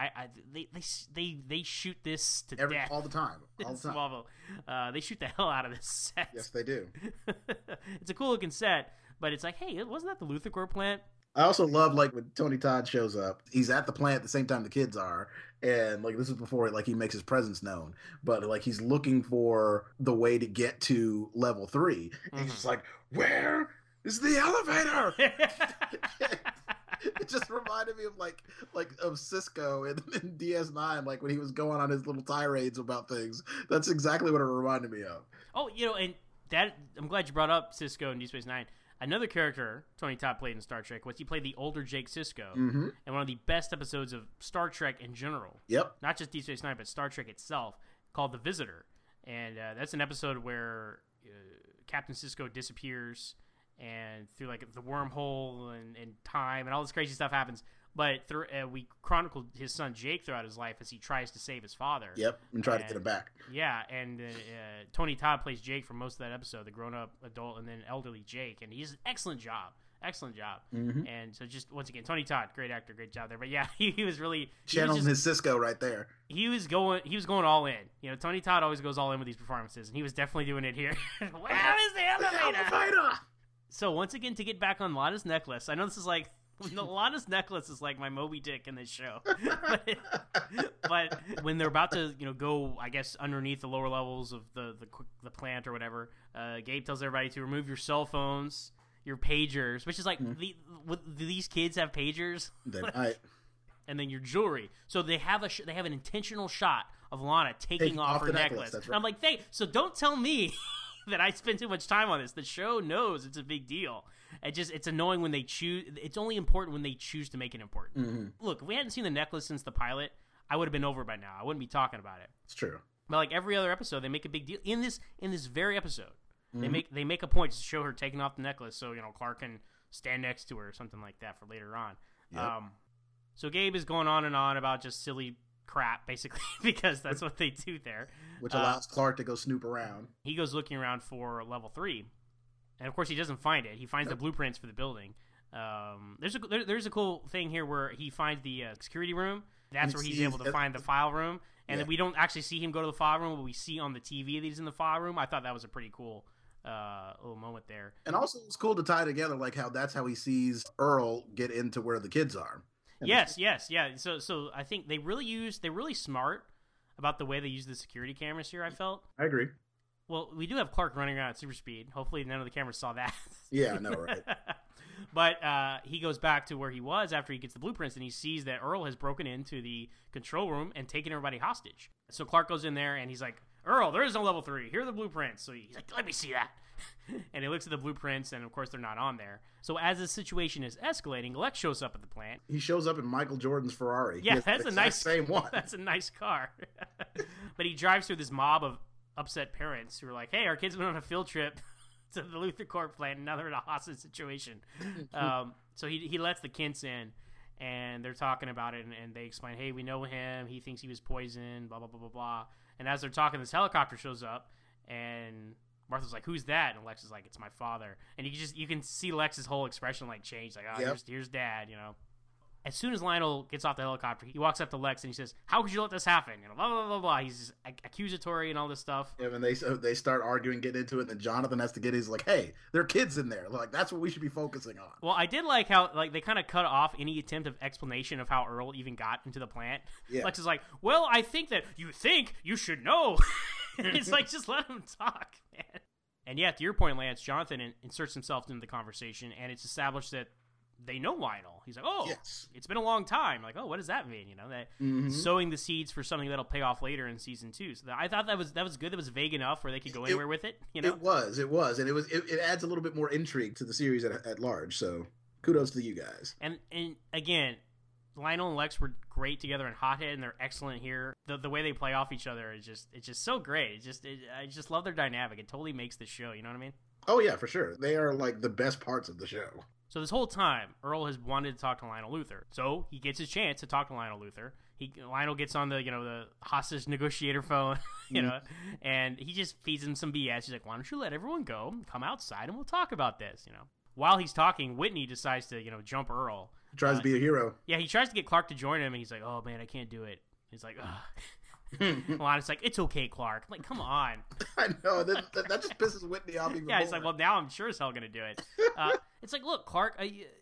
they shoot this to death all the time. Smallville. They shoot the hell out of this set. Yes, they do. It's a cool looking set, but it's like, hey, wasn't that the Luthor Corp plant? I also love like when Tony Todd shows up. He's at the plant at the same time the kids are, and like this is before like he makes his presence known. But like he's looking for the way to get to level 3. And he's just like, "Where is the elevator?" It just reminded me of like of Cisco in DS9, like when he was going on his little tirades about things. That's exactly what it reminded me of. Oh, and that I'm glad you brought up Cisco in Deep Space Nine. Another character Tony Todd played in Star Trek was he played the older Jake Sisko, and one of the best episodes of Star Trek in general. Yep. Not just Deep Space Nine, but Star Trek itself, called The Visitor, and that's an episode where Captain Sisko disappears, and through like the wormhole and time and all this crazy stuff happens. But we chronicled his son Jake throughout his life as he tries to save his father. Yep, and try to get him back. Yeah, and Tony Todd plays Jake for most of that episode, the grown-up adult and then elderly Jake, and he's an excellent job. And so just once again, Tony Todd, great actor, great job there. But yeah, he was really channeling his Cisco right there. He was going all in. Tony Todd always goes all in with these performances, and he was definitely doing it here. Where is the elevator? So once again, to get back on Lana's necklace, I know this is like Lana's necklace is like my Moby Dick in this show, but when they're about to go, I guess, underneath the lower levels of the plant or whatever, Gabe tells everybody to remove your cell phones, your pagers, which is like, do these kids have pagers? They might. And then your jewelry. So they have an intentional shot of Lana taking off her necklace. That's right. I'm like, so don't tell me that I spend too much time on this. The show knows it's a big deal. It's annoying when they choose. It's only important when they choose to make it important. Look, if we hadn't seen the necklace since the pilot, I would have been over by now. I wouldn't be talking about it. It's true. But like every other episode, they make a big deal in this very episode. They make a point to show her taking off the necklace, so Clark can stand next to her or something like that for later on. Yep. So Gabe is going on and on about just silly crap, basically, because that's what they do there. Which allows Clark to go snoop around. He goes looking around for level 3. And of course, he doesn't find it. He finds the blueprints for the building. There's a cool thing here where he finds the security room. That's where he's able to find the file room. And then we don't actually see him go to the file room, but we see on the TV that he's in the file room. I thought that was a pretty cool little moment there. And also, it's cool to tie together like that's how he sees Earl get into where the kids are. Yes. So I think they're really smart about the way they use the security cameras here, I felt. I agree. Well, we do have Clark running around at super speed. Hopefully none of the cameras saw that. Yeah, I know, right? But he goes back to where he was after he gets the blueprints, and he sees that Earl has broken into the control room and taken everybody hostage. So Clark goes in there, and he's like, Earl, there is no level 3. Here are the blueprints. So he's like, let me see that. And he looks at the blueprints, and of course they're not on there. So as the situation is escalating, Lex shows up at the plant. He shows up in Michael Jordan's Ferrari. Yeah, that's a nice same one. That's a nice car. But he drives through this mob of upset parents who are like, "Hey, our kids went on a field trip to the Luthor Corp plant, and now they're in a hostage situation." So he lets the Kents in, and they're talking about it, and they explain, "Hey, we know him. He thinks he was poisoned. Blah blah blah blah blah." And as they're talking, this helicopter shows up, and Martha's like, "Who's that?" And Lex is like, "It's my father." And you can see Lex's whole expression like change, like, "Oh, Yep. here's Dad," you know. As soon as Lionel gets off the helicopter, he walks up to Lex and he says, "How could you let this happen?" You know, blah blah blah blah. He's just accusatory and all this stuff. Yeah, and they start arguing, getting into it, and then Jonathan has to get his like, "Hey, there are kids in there. Like that's what we should be focusing on." Well, I did like how like they kind of cut off any attempt of explanation of how Earl even got into the plant. Yeah. Lex is like, "Well, I think you should know." It's like, just let him talk, man. And yeah, to your point, Lance, Jonathan inserts himself into the conversation, and it's established that they know Lionel. He's like, "Oh, Yes. It's been a long time." Like, "Oh, what does that mean?" You know, that sowing the seeds for something that'll pay off later in season 2. So I thought that was good. That was vague enough where they could go anywhere with it. You know, It was, and it adds a little bit more intrigue to the series at large. So kudos to you guys. And again, Lionel and Lex were great together in Hothead, and they're excellent here. The way they play off each other is just so great. I just love their dynamic. It totally makes the show. You know what I mean? Oh yeah, for sure. They are like the best parts of the show. So this whole time, Earl has wanted to talk to Lionel Luthor. So he gets his chance to talk to Lionel Luthor. Lionel gets on the hostage negotiator phone, and he just feeds him some BS. He's like, "Why don't you let everyone go, come outside, and we'll talk about this." While he's talking, Whitney decides to jump Earl. He tries to be a hero. Yeah, he tries to get Clark to join him, and he's like, "Oh man, I can't do it." He's like, "Ugh." Lana's like, "It's okay, Clark." I'm like, come on. I know that just pisses Whitney off even more. He's like, "Well, now I'm sure as hell gonna do it." It's like, look, Clark,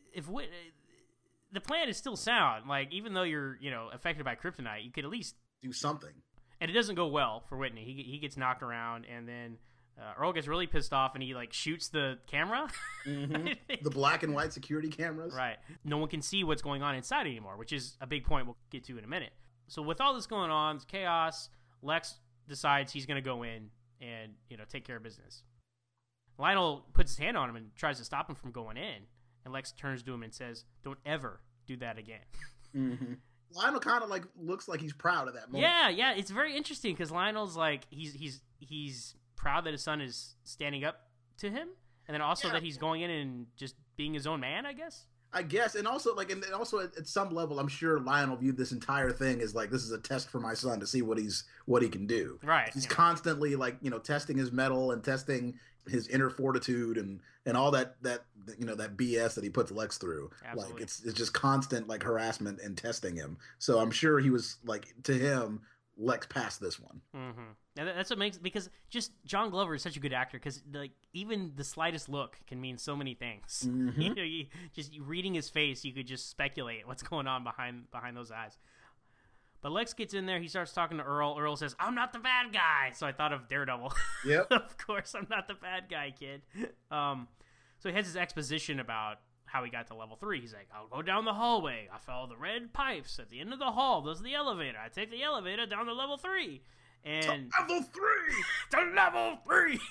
the plan is still sound. Like, even though you're affected by kryptonite, you could at least do something. And it doesn't go well for Whitney. He gets knocked around, and then Earl gets really pissed off, and he like shoots the camera. The black and white security cameras. Right. No one can see what's going on inside anymore, which is a big point we'll get to in a minute. So with all this going on, it's chaos. Lex decides he's going to go in and take care of business. Lionel puts his hand on him and tries to stop him from going in, and Lex turns to him and says, "Don't ever do that again." Mm-hmm. Lionel kind of like looks like he's proud of that moment. Yeah, it's very interesting because Lionel's like he's proud that his son is standing up to him, and then also that he's going in and just being his own man, I guess. And also at some level, I'm sure Lionel viewed this entire thing as like, this is a test for my son to see what he can do. Right. He's constantly like testing his mettle and testing his inner fortitude and all that BS that he puts Lex through. Absolutely. Like it's just constant like harassment and testing him. So I'm sure he was like, to him, Lex passed this one. Mm-hmm. And that's what makes, because just John Glover is such a good actor, because like even the slightest look can mean so many things. Mm-hmm. Just reading his face, you could just speculate what's going on behind those eyes. But Lex gets in there. He starts talking to Earl. Earl says, "I'm not the bad guy." So I thought of Daredevil. Yep. Of course, I'm not the bad guy, kid. So he has his exposition about how he got to level 3. He's like, "I'll go down the hallway. I follow the red pipes. At the end of the hall, there's the elevator. I take the elevator down to level 3. And To level 3! To level 3!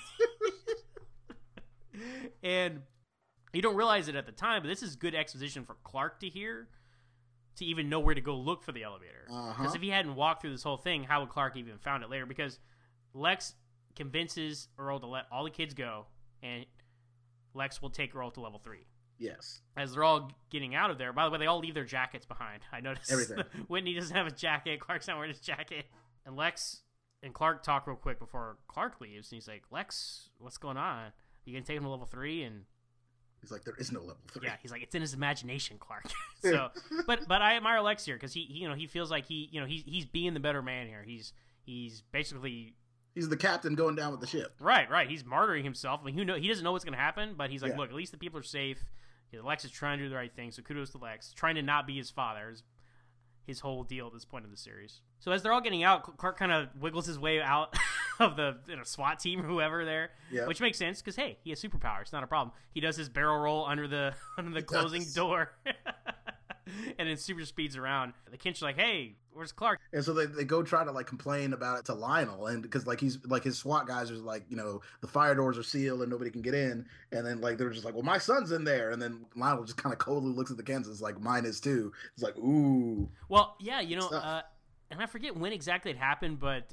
And you don't realize it at the time, but this is good exposition for Clark to hear, to even know where to go look for the elevator. Because if he hadn't walked through this whole thing, how would Clark even found it later? Because Lex convinces Earl to let all the kids go, and Lex will take Earl to level 3. Yes. As they're all getting out of there, by the way, they all leave their jackets behind. I noticed everything. Whitney doesn't have a jacket. Clark's not wearing his jacket. And Lex and Clark talk real quick before Clark leaves, and he's like, "Lex, what's going on? You gonna take him to level 3?" And he's like, "There is no level 3." Yeah, he's like, "It's in his imagination, Clark." So, but I admire Lex here because he feels like he's being the better man here. He's basically, he's the captain going down with the ship. Right. He's martyring himself. I mean, he doesn't know what's gonna happen, but he's like, Yeah. "Look, at least the people are safe." Lex is trying to do the right thing, so kudos to Lex. Trying to not be his father is his whole deal at this point in the series. So as they're all getting out, Clark kind of wiggles his way out of the SWAT team or whoever there, Yeah. which makes sense because, hey, he has superpowers. Not a problem. He does his barrel roll under the closing door. and then super speeds around. The Kinch are like, hey, where's Clark? And so they go try to like complain about it to Lionel, and because like he's like his SWAT guys are like, you know, the fire doors are sealed and nobody can get in, and then like they're just like, well, my son's in there, and then Lionel just kind of coldly looks at the Kens like, mine is too. It's like, ooh. Well, yeah, you know, and I forget when exactly it happened, but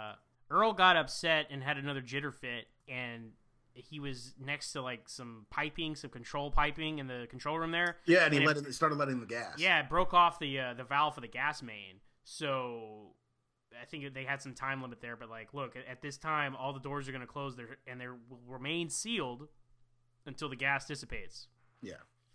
Earl got upset and had another jitter fit, and he was next to like some piping, some control piping in the control room there. Yeah, and he started letting the gas. Yeah, it broke off the valve for the gas main. So I think they had some time limit there. But like, look, at this time, all the doors are going to close there, and they will remain sealed until the gas dissipates. Yeah,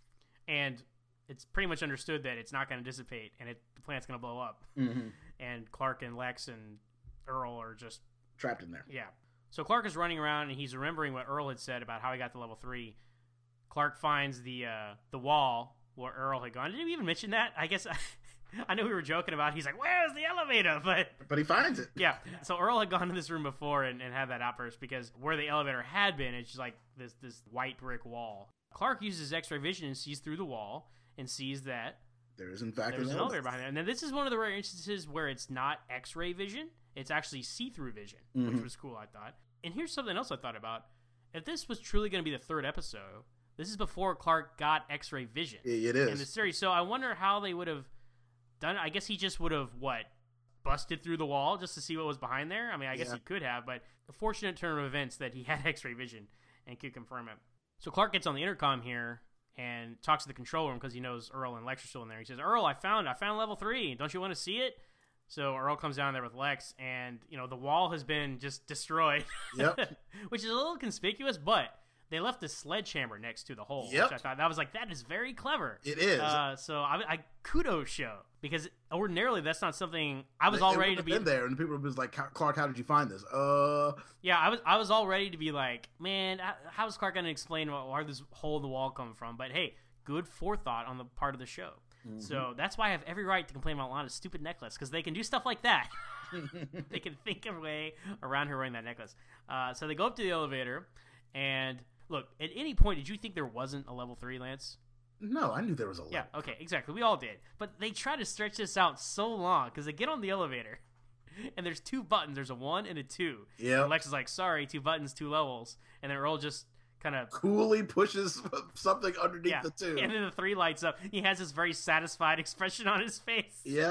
and it's pretty much understood that it's not going to dissipate, and the plant's going to blow up. Mm-hmm. And Clark and Lex and Earl are just trapped in there. Yeah. So Clark is running around, and he's remembering what Earl had said about how he got to level 3. Clark finds the wall where Earl had gone. Did we even mention that? I guess I know we were joking about. He's like, "Where's the elevator?" But he finds it. Yeah. So Earl had gone to this room before and had that outburst because where the elevator had been, it's just like this white brick wall. Clark uses X-ray vision and sees through the wall and sees that there is in fact an elevator behind it. And then this is one of the rare instances where it's not X-ray vision. It's actually see-through vision, which was cool, I thought. And here's something else I thought about. If this was truly going to be the 3rd episode, this is before Clark got X-ray vision. It is. In the series. So I wonder how they would have done it. I guess he just would have, busted through the wall just to see what was behind there? I mean, I guess he could have, but a fortunate turn of events that he had X-ray vision and could confirm it. So Clark gets on the intercom here and talks to the control room because he knows Earl and Lex are still in there. He says, Earl, I found level 3. Don't you want to see it? So Earl comes down there with Lex, and, you know, the wall has been just destroyed. Yep. Which is a little conspicuous, but they left a sledgehammer next to the hole. Yep. Which I thought, that is very clever. It is. So I kudos show, because ordinarily that's not something I was all ready to be in there, and people was like, Clark, how did you find this? Yeah, I was all ready to be like, man, how is Clark going to explain where this hole in the wall come from? But hey, good forethought on the part of the show. Mm-hmm. So that's why I have every right to complain about Lana's stupid necklace, because they can do stuff like that. They can think of a way around her wearing that necklace. So they go up to the elevator, and look, at any point, did you think there wasn't a level 3, Lance? No, I knew there was a level. Yeah, okay, exactly. We all did. But they try to stretch this out so long, because they get on the elevator, and there's 2 buttons. There's a 1 and a 2. Yeah. And Lex is like, sorry, 2 buttons, 2 levels. And then Earl just kind of coolly pushes something underneath the 2. And then the 3 lights up. He has this very satisfied expression on his face. Yeah.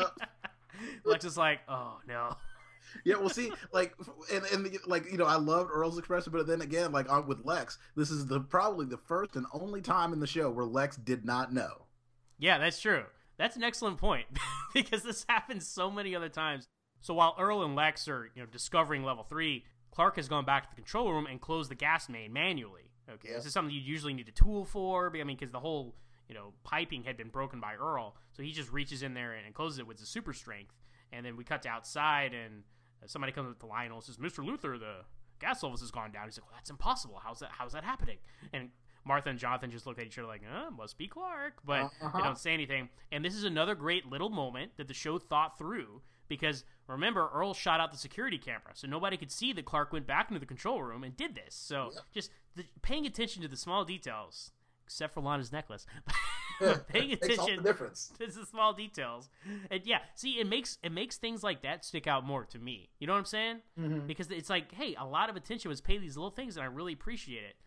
Lex is like, oh, no. Yeah, well, see, like, and like, you know, I loved Earl's expression, but then again, like, with Lex, this is probably the first and only time in the show where Lex did not know. Yeah, that's true. That's an excellent point, because this happens so many other times. So while Earl and Lex are, you know, discovering level 3, Clark has gone back to the control room and closed the gas main manually. Okay, This is something you usually need a tool for. I mean, because the whole, you know, piping had been broken by Earl, so he just reaches in there and closes it with the super strength. And then we cut to outside, and somebody comes up to Lionel and says, "Mr. Luther, the gas levels has gone down." He's like, "Well, that's impossible. How's that happening?" And Martha and Jonathan just look at each other like, must be Clark, but they don't say anything. And this is another great little moment that the show thought through, because remember, Earl shot out the security camera, so nobody could see that Clark went back into the control room and did this. So just paying attention to the small details, except for Lana's necklace. Paying attention to the small details, and see, it makes things like that stick out more to me. You know what I'm saying? Mm-hmm. Because it's like, hey, a lot of attention was paid to these little things, and I really appreciate it.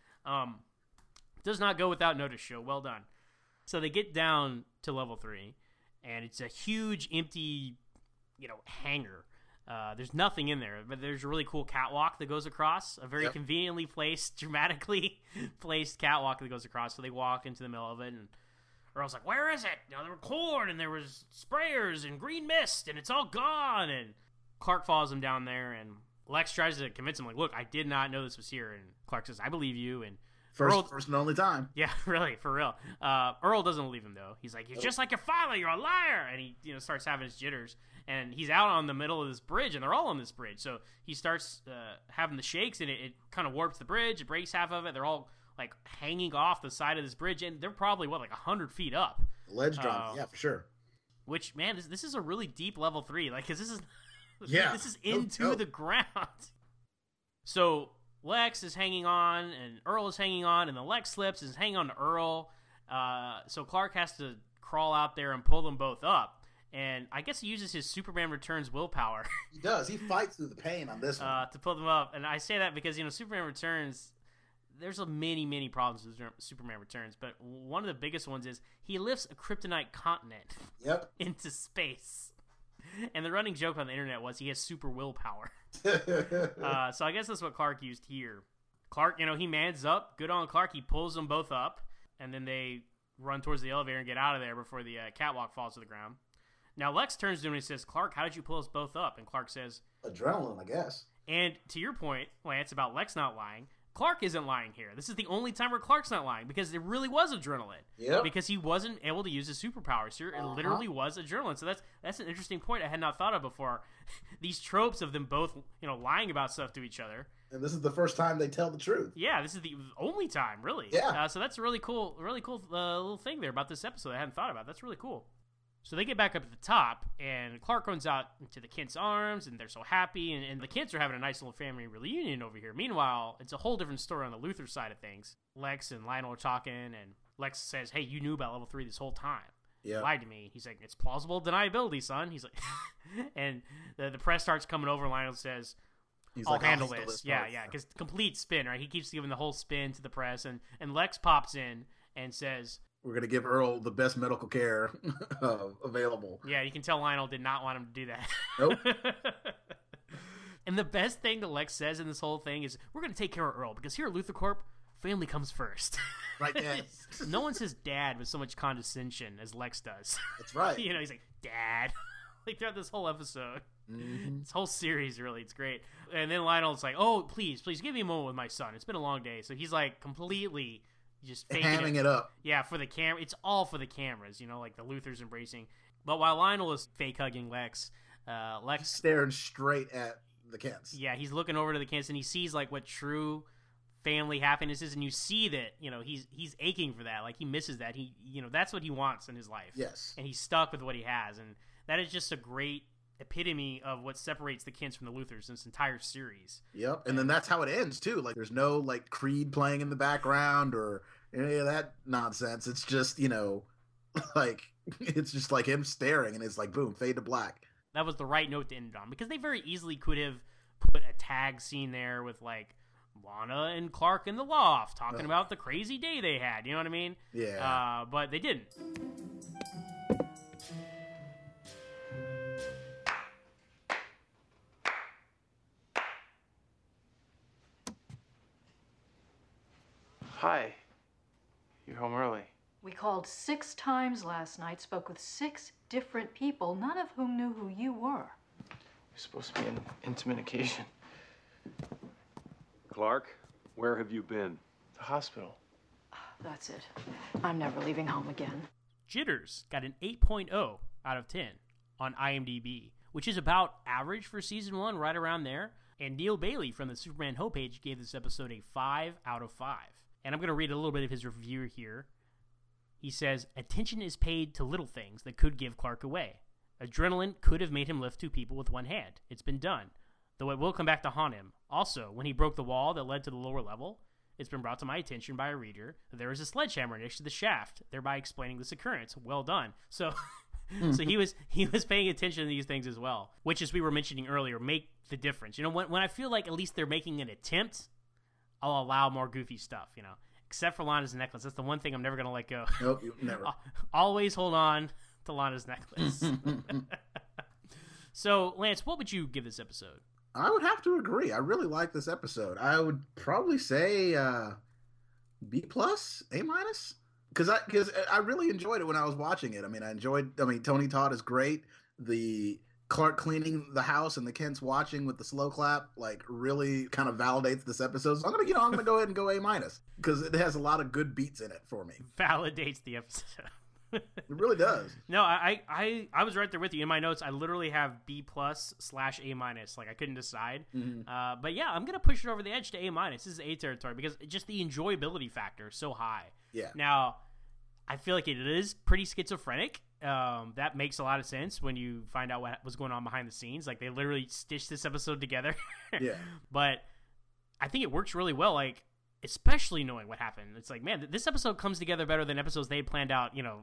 Does not go without notice, show. Well done. So they get down to level 3, and it's a huge empty, you know, hangar. There's nothing in there, but there's a really cool catwalk that goes across, a very conveniently placed, dramatically placed catwalk that goes across. So they walk into the middle of it, and Earl's like, "Where is it? You know, there were corn, and there was sprayers and green mist, and it's all gone." And Clark follows him down there, and Lex tries to convince him, like, "Look, I did not know this was here." And Clark says, "I believe you." And First and only time. Yeah, really, for real. Earl doesn't believe him, though. He's like, "You're just like your father. You're a liar." And he, you know, starts having his jitters. And he's out on the middle of this bridge, and they're all on this bridge. So he starts having the shakes, and it kind of warps the bridge. It breaks half of it. They're all, like, hanging off the side of this bridge. And they're probably, like 100 feet up. Ledge drop, yeah, for sure. Which, man, this is a really deep level 3. Like, because this is... this is into the ground. So Lex is hanging on, and Earl is hanging on, and the Lex slips and is hanging on to Earl. So Clark has to crawl out there and pull them both up. And I guess he uses his Superman Returns willpower. He does. He fights through the pain on this one. To pull them up. And I say that because, Superman Returns, there's many problems with Superman Returns, but one of the biggest ones is he lifts a kryptonite continent into space. And the running joke on the internet was he has super willpower. So I guess that's what Clark used here. Clark, he mans up. Good on Clark. He pulls them both up, and then they run towards the elevator and get out of there before the catwalk falls to the ground. Now Lex turns to him and says, "Clark, how did you pull us both up?" And Clark says, "Adrenaline, I guess." And to your point, Lance, about Lex not lying, Clark isn't lying here. This is the only time where Clark's not lying, because it really was adrenaline. Yep. Because he wasn't able to use his superpowers here. It literally was adrenaline. So that's an interesting point I had not thought of before. These tropes of them both, lying about stuff to each other. And this is the first time they tell the truth. Yeah, this is the only time, really. Yeah. So that's a really cool little thing there about this episode I hadn't thought about. That's really cool. So they get back up at the top, and Clark runs out into the Kent's arms, and they're so happy, and the Kents are having a nice little family reunion over here. Meanwhile, it's a whole different story on the Luthor side of things. Lex and Lionel are talking, and Lex says, "Hey, you knew about level 3 this whole time. Yeah. Lied to me." He's like, "It's plausible deniability, son." He's like, and the press starts coming over, and Lionel says, I'll handle this. Yeah, because complete spin, right? He keeps giving the whole spin to the press, and Lex pops in and says, "We're going to give Earl the best medical care available." Yeah, you can tell Lionel did not want him to do that. Nope. And the best thing that Lex says in this whole thing is, "We're going to take care of Earl, because here at Luthor Corp, family comes first." Right, Dad. No one says dad with so much condescension as Lex does. That's right. He's like, "Dad." Like throughout this whole episode. Mm-hmm. This whole series, really, it's great. And then Lionel's like, "Oh, please give me a moment with my son. It's been a long day." So he's like completely just faking hamming it up. Yeah, for the camera. It's all for the cameras, like the Luthor's embracing. But while Lionel is fake hugging Lex, he's staring straight at the Kents. Yeah, he's looking over to the Kents, and he sees like what true family happiness is, and you see that he's aching for that. Like he misses that. He that's what he wants in his life. Yes, and he's stuck with what he has, and that is just a great epitome of what separates the Kents from the Luthors in this entire series. Yep, and then that's how it ends too. Like there's no like Creed playing in the background or any of that nonsense. It's just like it's just like him staring, and it's like boom, fade to black. That was the right note to end on, because they very easily could have put a tag scene there with like Lana and Clark in the loft talking about the crazy day they had. You know what I mean? Yeah. But they didn't. Hi. You're home early. We called 6 times last night, spoke with 6 different people, none of whom knew who you were. It's supposed to be an intimate occasion. Clark, where have you been? The hospital. That's it. I'm never leaving home again. Jitters got an 8.0 out of 10 on IMDb, which is about average for season 1, right around there. And Neil Bailey from the Superman homepage gave this episode a 5 out of 5. And I'm going to read a little bit of his review here. He says, "Attention is paid to little things that could give Clark away. Adrenaline could have made him lift 2 people with one hand. It's been done, though it will come back to haunt him. Also, when he broke the wall that led to the lower level, it's been brought to my attention by a reader that there is a sledgehammer next to the shaft, thereby explaining this occurrence. Well done." So so he was paying attention to these things as well, which, as we were mentioning earlier, make the difference. When I feel like at least they're making an attempt, I'll allow more goofy stuff, except for Lana's necklace. That's the one thing I'm never going to let go. Nope, never. Always hold on to Lana's necklace. So, Lance, what would you give this episode? I would have to agree. I really like this episode. I would probably say B+, A-, because I really enjoyed it when I was watching it. Tony Todd is great. The Clark cleaning the house and the Kents watching with the slow clap really kind of validates this episode. So I'm gonna go ahead and go A- because it has a lot of good beats in it for me. Validates the episode. It really does. No, I was right there with you. In my notes, I literally have B+/A-. I couldn't decide. Mm-hmm. But yeah, I'm gonna push it over the edge to A-. This is A territory because just the enjoyability factor is so high. Yeah. Now, I feel like it is pretty schizophrenic. That makes a lot of sense when you find out what was going on behind the scenes. Like they literally stitched this episode together. Yeah. But I think it works really well. Especially knowing what happened. It's like, man, this episode comes together better than episodes they had planned out,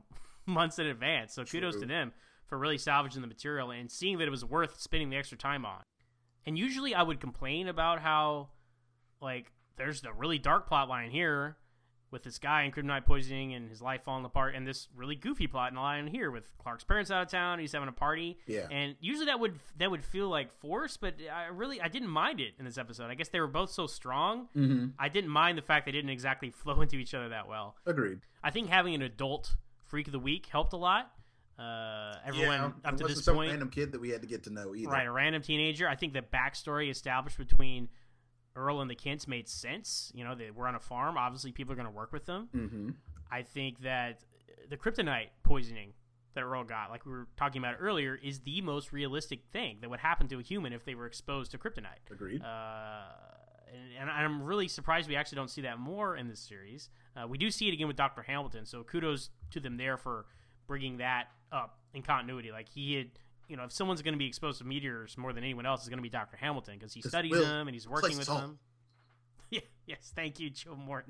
months in advance. So kudos to them for really salvaging the material and seeing that it was worth spending the extra time on. And usually I would complain about how, like, there's the really dark plot line here with this guy in kryptonite poisoning and his life falling apart, and this really goofy plot line here with Clark's parents out of town, he's having a party. Yeah. And usually that would feel like forced, but I didn't mind it in this episode. I guess they were both so strong. Mm-hmm. I didn't mind the fact they didn't exactly flow into each other that well. Agreed. I think having an adult Freak of the Week helped a lot. Everyone up to this some point, random kid that we had to get to know either. right? A random teenager. I think the backstory established between Earl and the Kents made sense. You know, they were on a farm. Obviously, people are going to work with them. Mm-hmm. I think that the kryptonite poisoning that Earl got, like we were talking about earlier, is the most realistic thing that would happen to a human if they were exposed to kryptonite. Agreed. And I'm really surprised we actually don't see that more in this series. We do see it again with Dr. Hamilton, so kudos to them there for bringing that up in continuity. Like, he had, you know, if someone's going to be exposed to meteors more than anyone else, it's going to be Dr. Hamilton because he studies them and he's working with them. Yeah, yes, thank you, Joe Morton.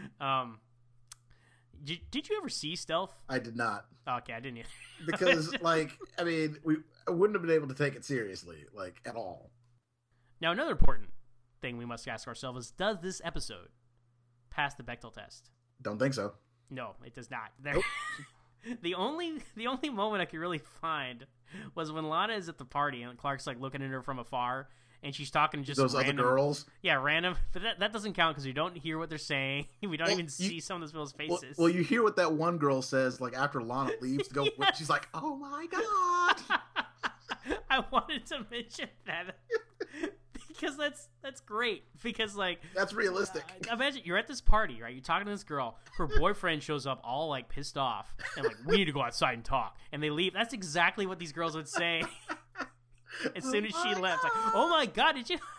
Did you ever see Stealth? I did not. Okay, I didn't either. Because, like, I mean, I wouldn't have been able to take it seriously, like, at all. Now, another important thing we must ask ourselves is, does this episode pass the Bechdel test? Don't think so. No, it does not. Nope. The only moment I could really find was when Lana is at the party and Clark's like looking at her from afar and she's talking to just those random, other girls. Yeah, random. But that doesn't count because we don't hear what they're saying. We don't even see some of those people's faces. Well, you hear what that one girl says like after Lana leaves to go. Yes. She's like, "Oh my god." I wanted to mention that because that's great. Because, like, that's realistic. Imagine you're at this party, right? You're talking to this girl. Her boyfriend shows up all like pissed off and like, we need to go outside and talk. And they leave. That's exactly what these girls would say as soon as she left. Like, oh my god, did you?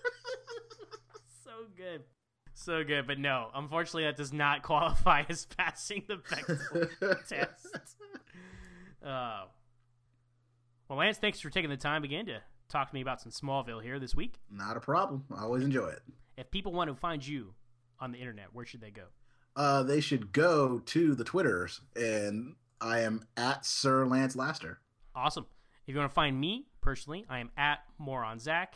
So good. But no, unfortunately, that does not qualify as passing the Bechdel test. Well, Lance, thanks for taking the time again to talk to me about some Smallville here this week. Not a problem. I always enjoy it. If people want to find you on the internet, where should they go? They should go to the Twitters, and I am at Sir Lance Laster. Awesome. If you want to find me personally, I am at MoronZach,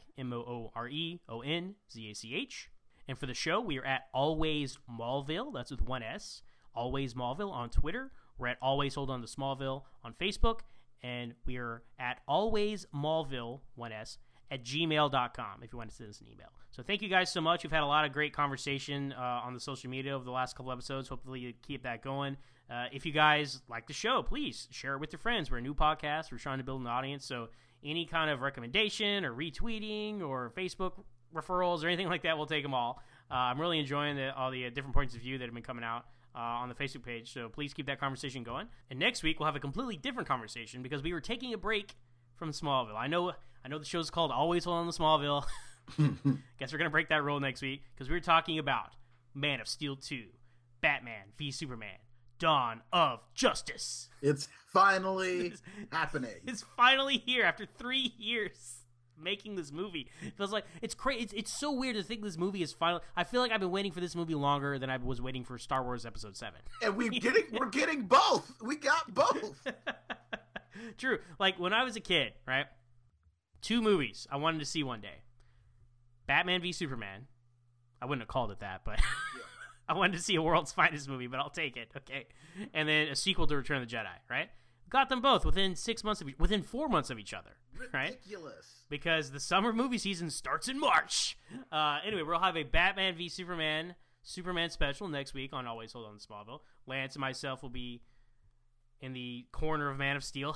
MoronZach. And for the show, we are at Always Smallville. That's with one S. Always Smallville on Twitter. We're at Always Hold On to Smallville on Facebook. And we are at Always Smallville, one S, at gmail.com if you want to send us an email. So thank you guys so much. We've had a lot of great conversation on the social media over the last couple episodes. Hopefully you keep that going. If you guys like the show, please share it with your friends. We're a new podcast. We're trying to build an audience. So any kind of recommendation or retweeting or Facebook referrals or anything like that, we'll take them all. I'm really enjoying all the different points of view that have been coming out on the Facebook page, so please keep that conversation going. And next week we'll have a completely different conversation because we were taking a break from Smallville. I know the show's called Always Hold On to Smallville. Guess we're gonna break that rule next week because we were talking about Man of Steel 2, Batman v Superman, Dawn of Justice. It's finally happening. It's finally here after 3 years making this movie. It feels like it's crazy. It's so weird to think this movie is finally. I feel like I've been waiting for this movie longer than I was waiting for Star Wars Episode 7. And we're getting both. We got both. True. Like when I was a kid, right? 2 movies I wanted to see one day: Batman v Superman. I wouldn't have called it that, but I wanted to see a world's finest movie. But I'll take it. Okay. And then a sequel to Return of the Jedi. Right? Got them both within 4 months of each other. Right? Ridiculous. Because the summer movie season starts in March. Anyway, we'll have a Batman v Superman special next week on Always Hold On to Smallville. Lance and myself will be in the corner of Man of Steel.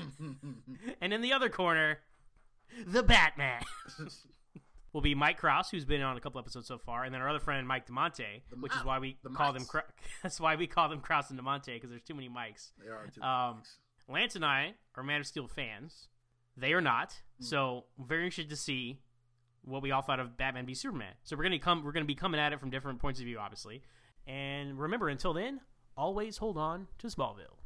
And in the other corner, the Batman. Will be Mike Krause, who's been on a couple episodes so far, and then our other friend Mike DeMonte, which is why we call them. That's why we call them Krause and DeMonte, because there's too many Mikes. There are too many Mikes. Lance and I are Man of Steel fans. They are not. So I'm very interested to see what we all thought of Batman v Superman. So we're gonna be coming at it from different points of view, obviously. And remember, until then, always hold on to Smallville.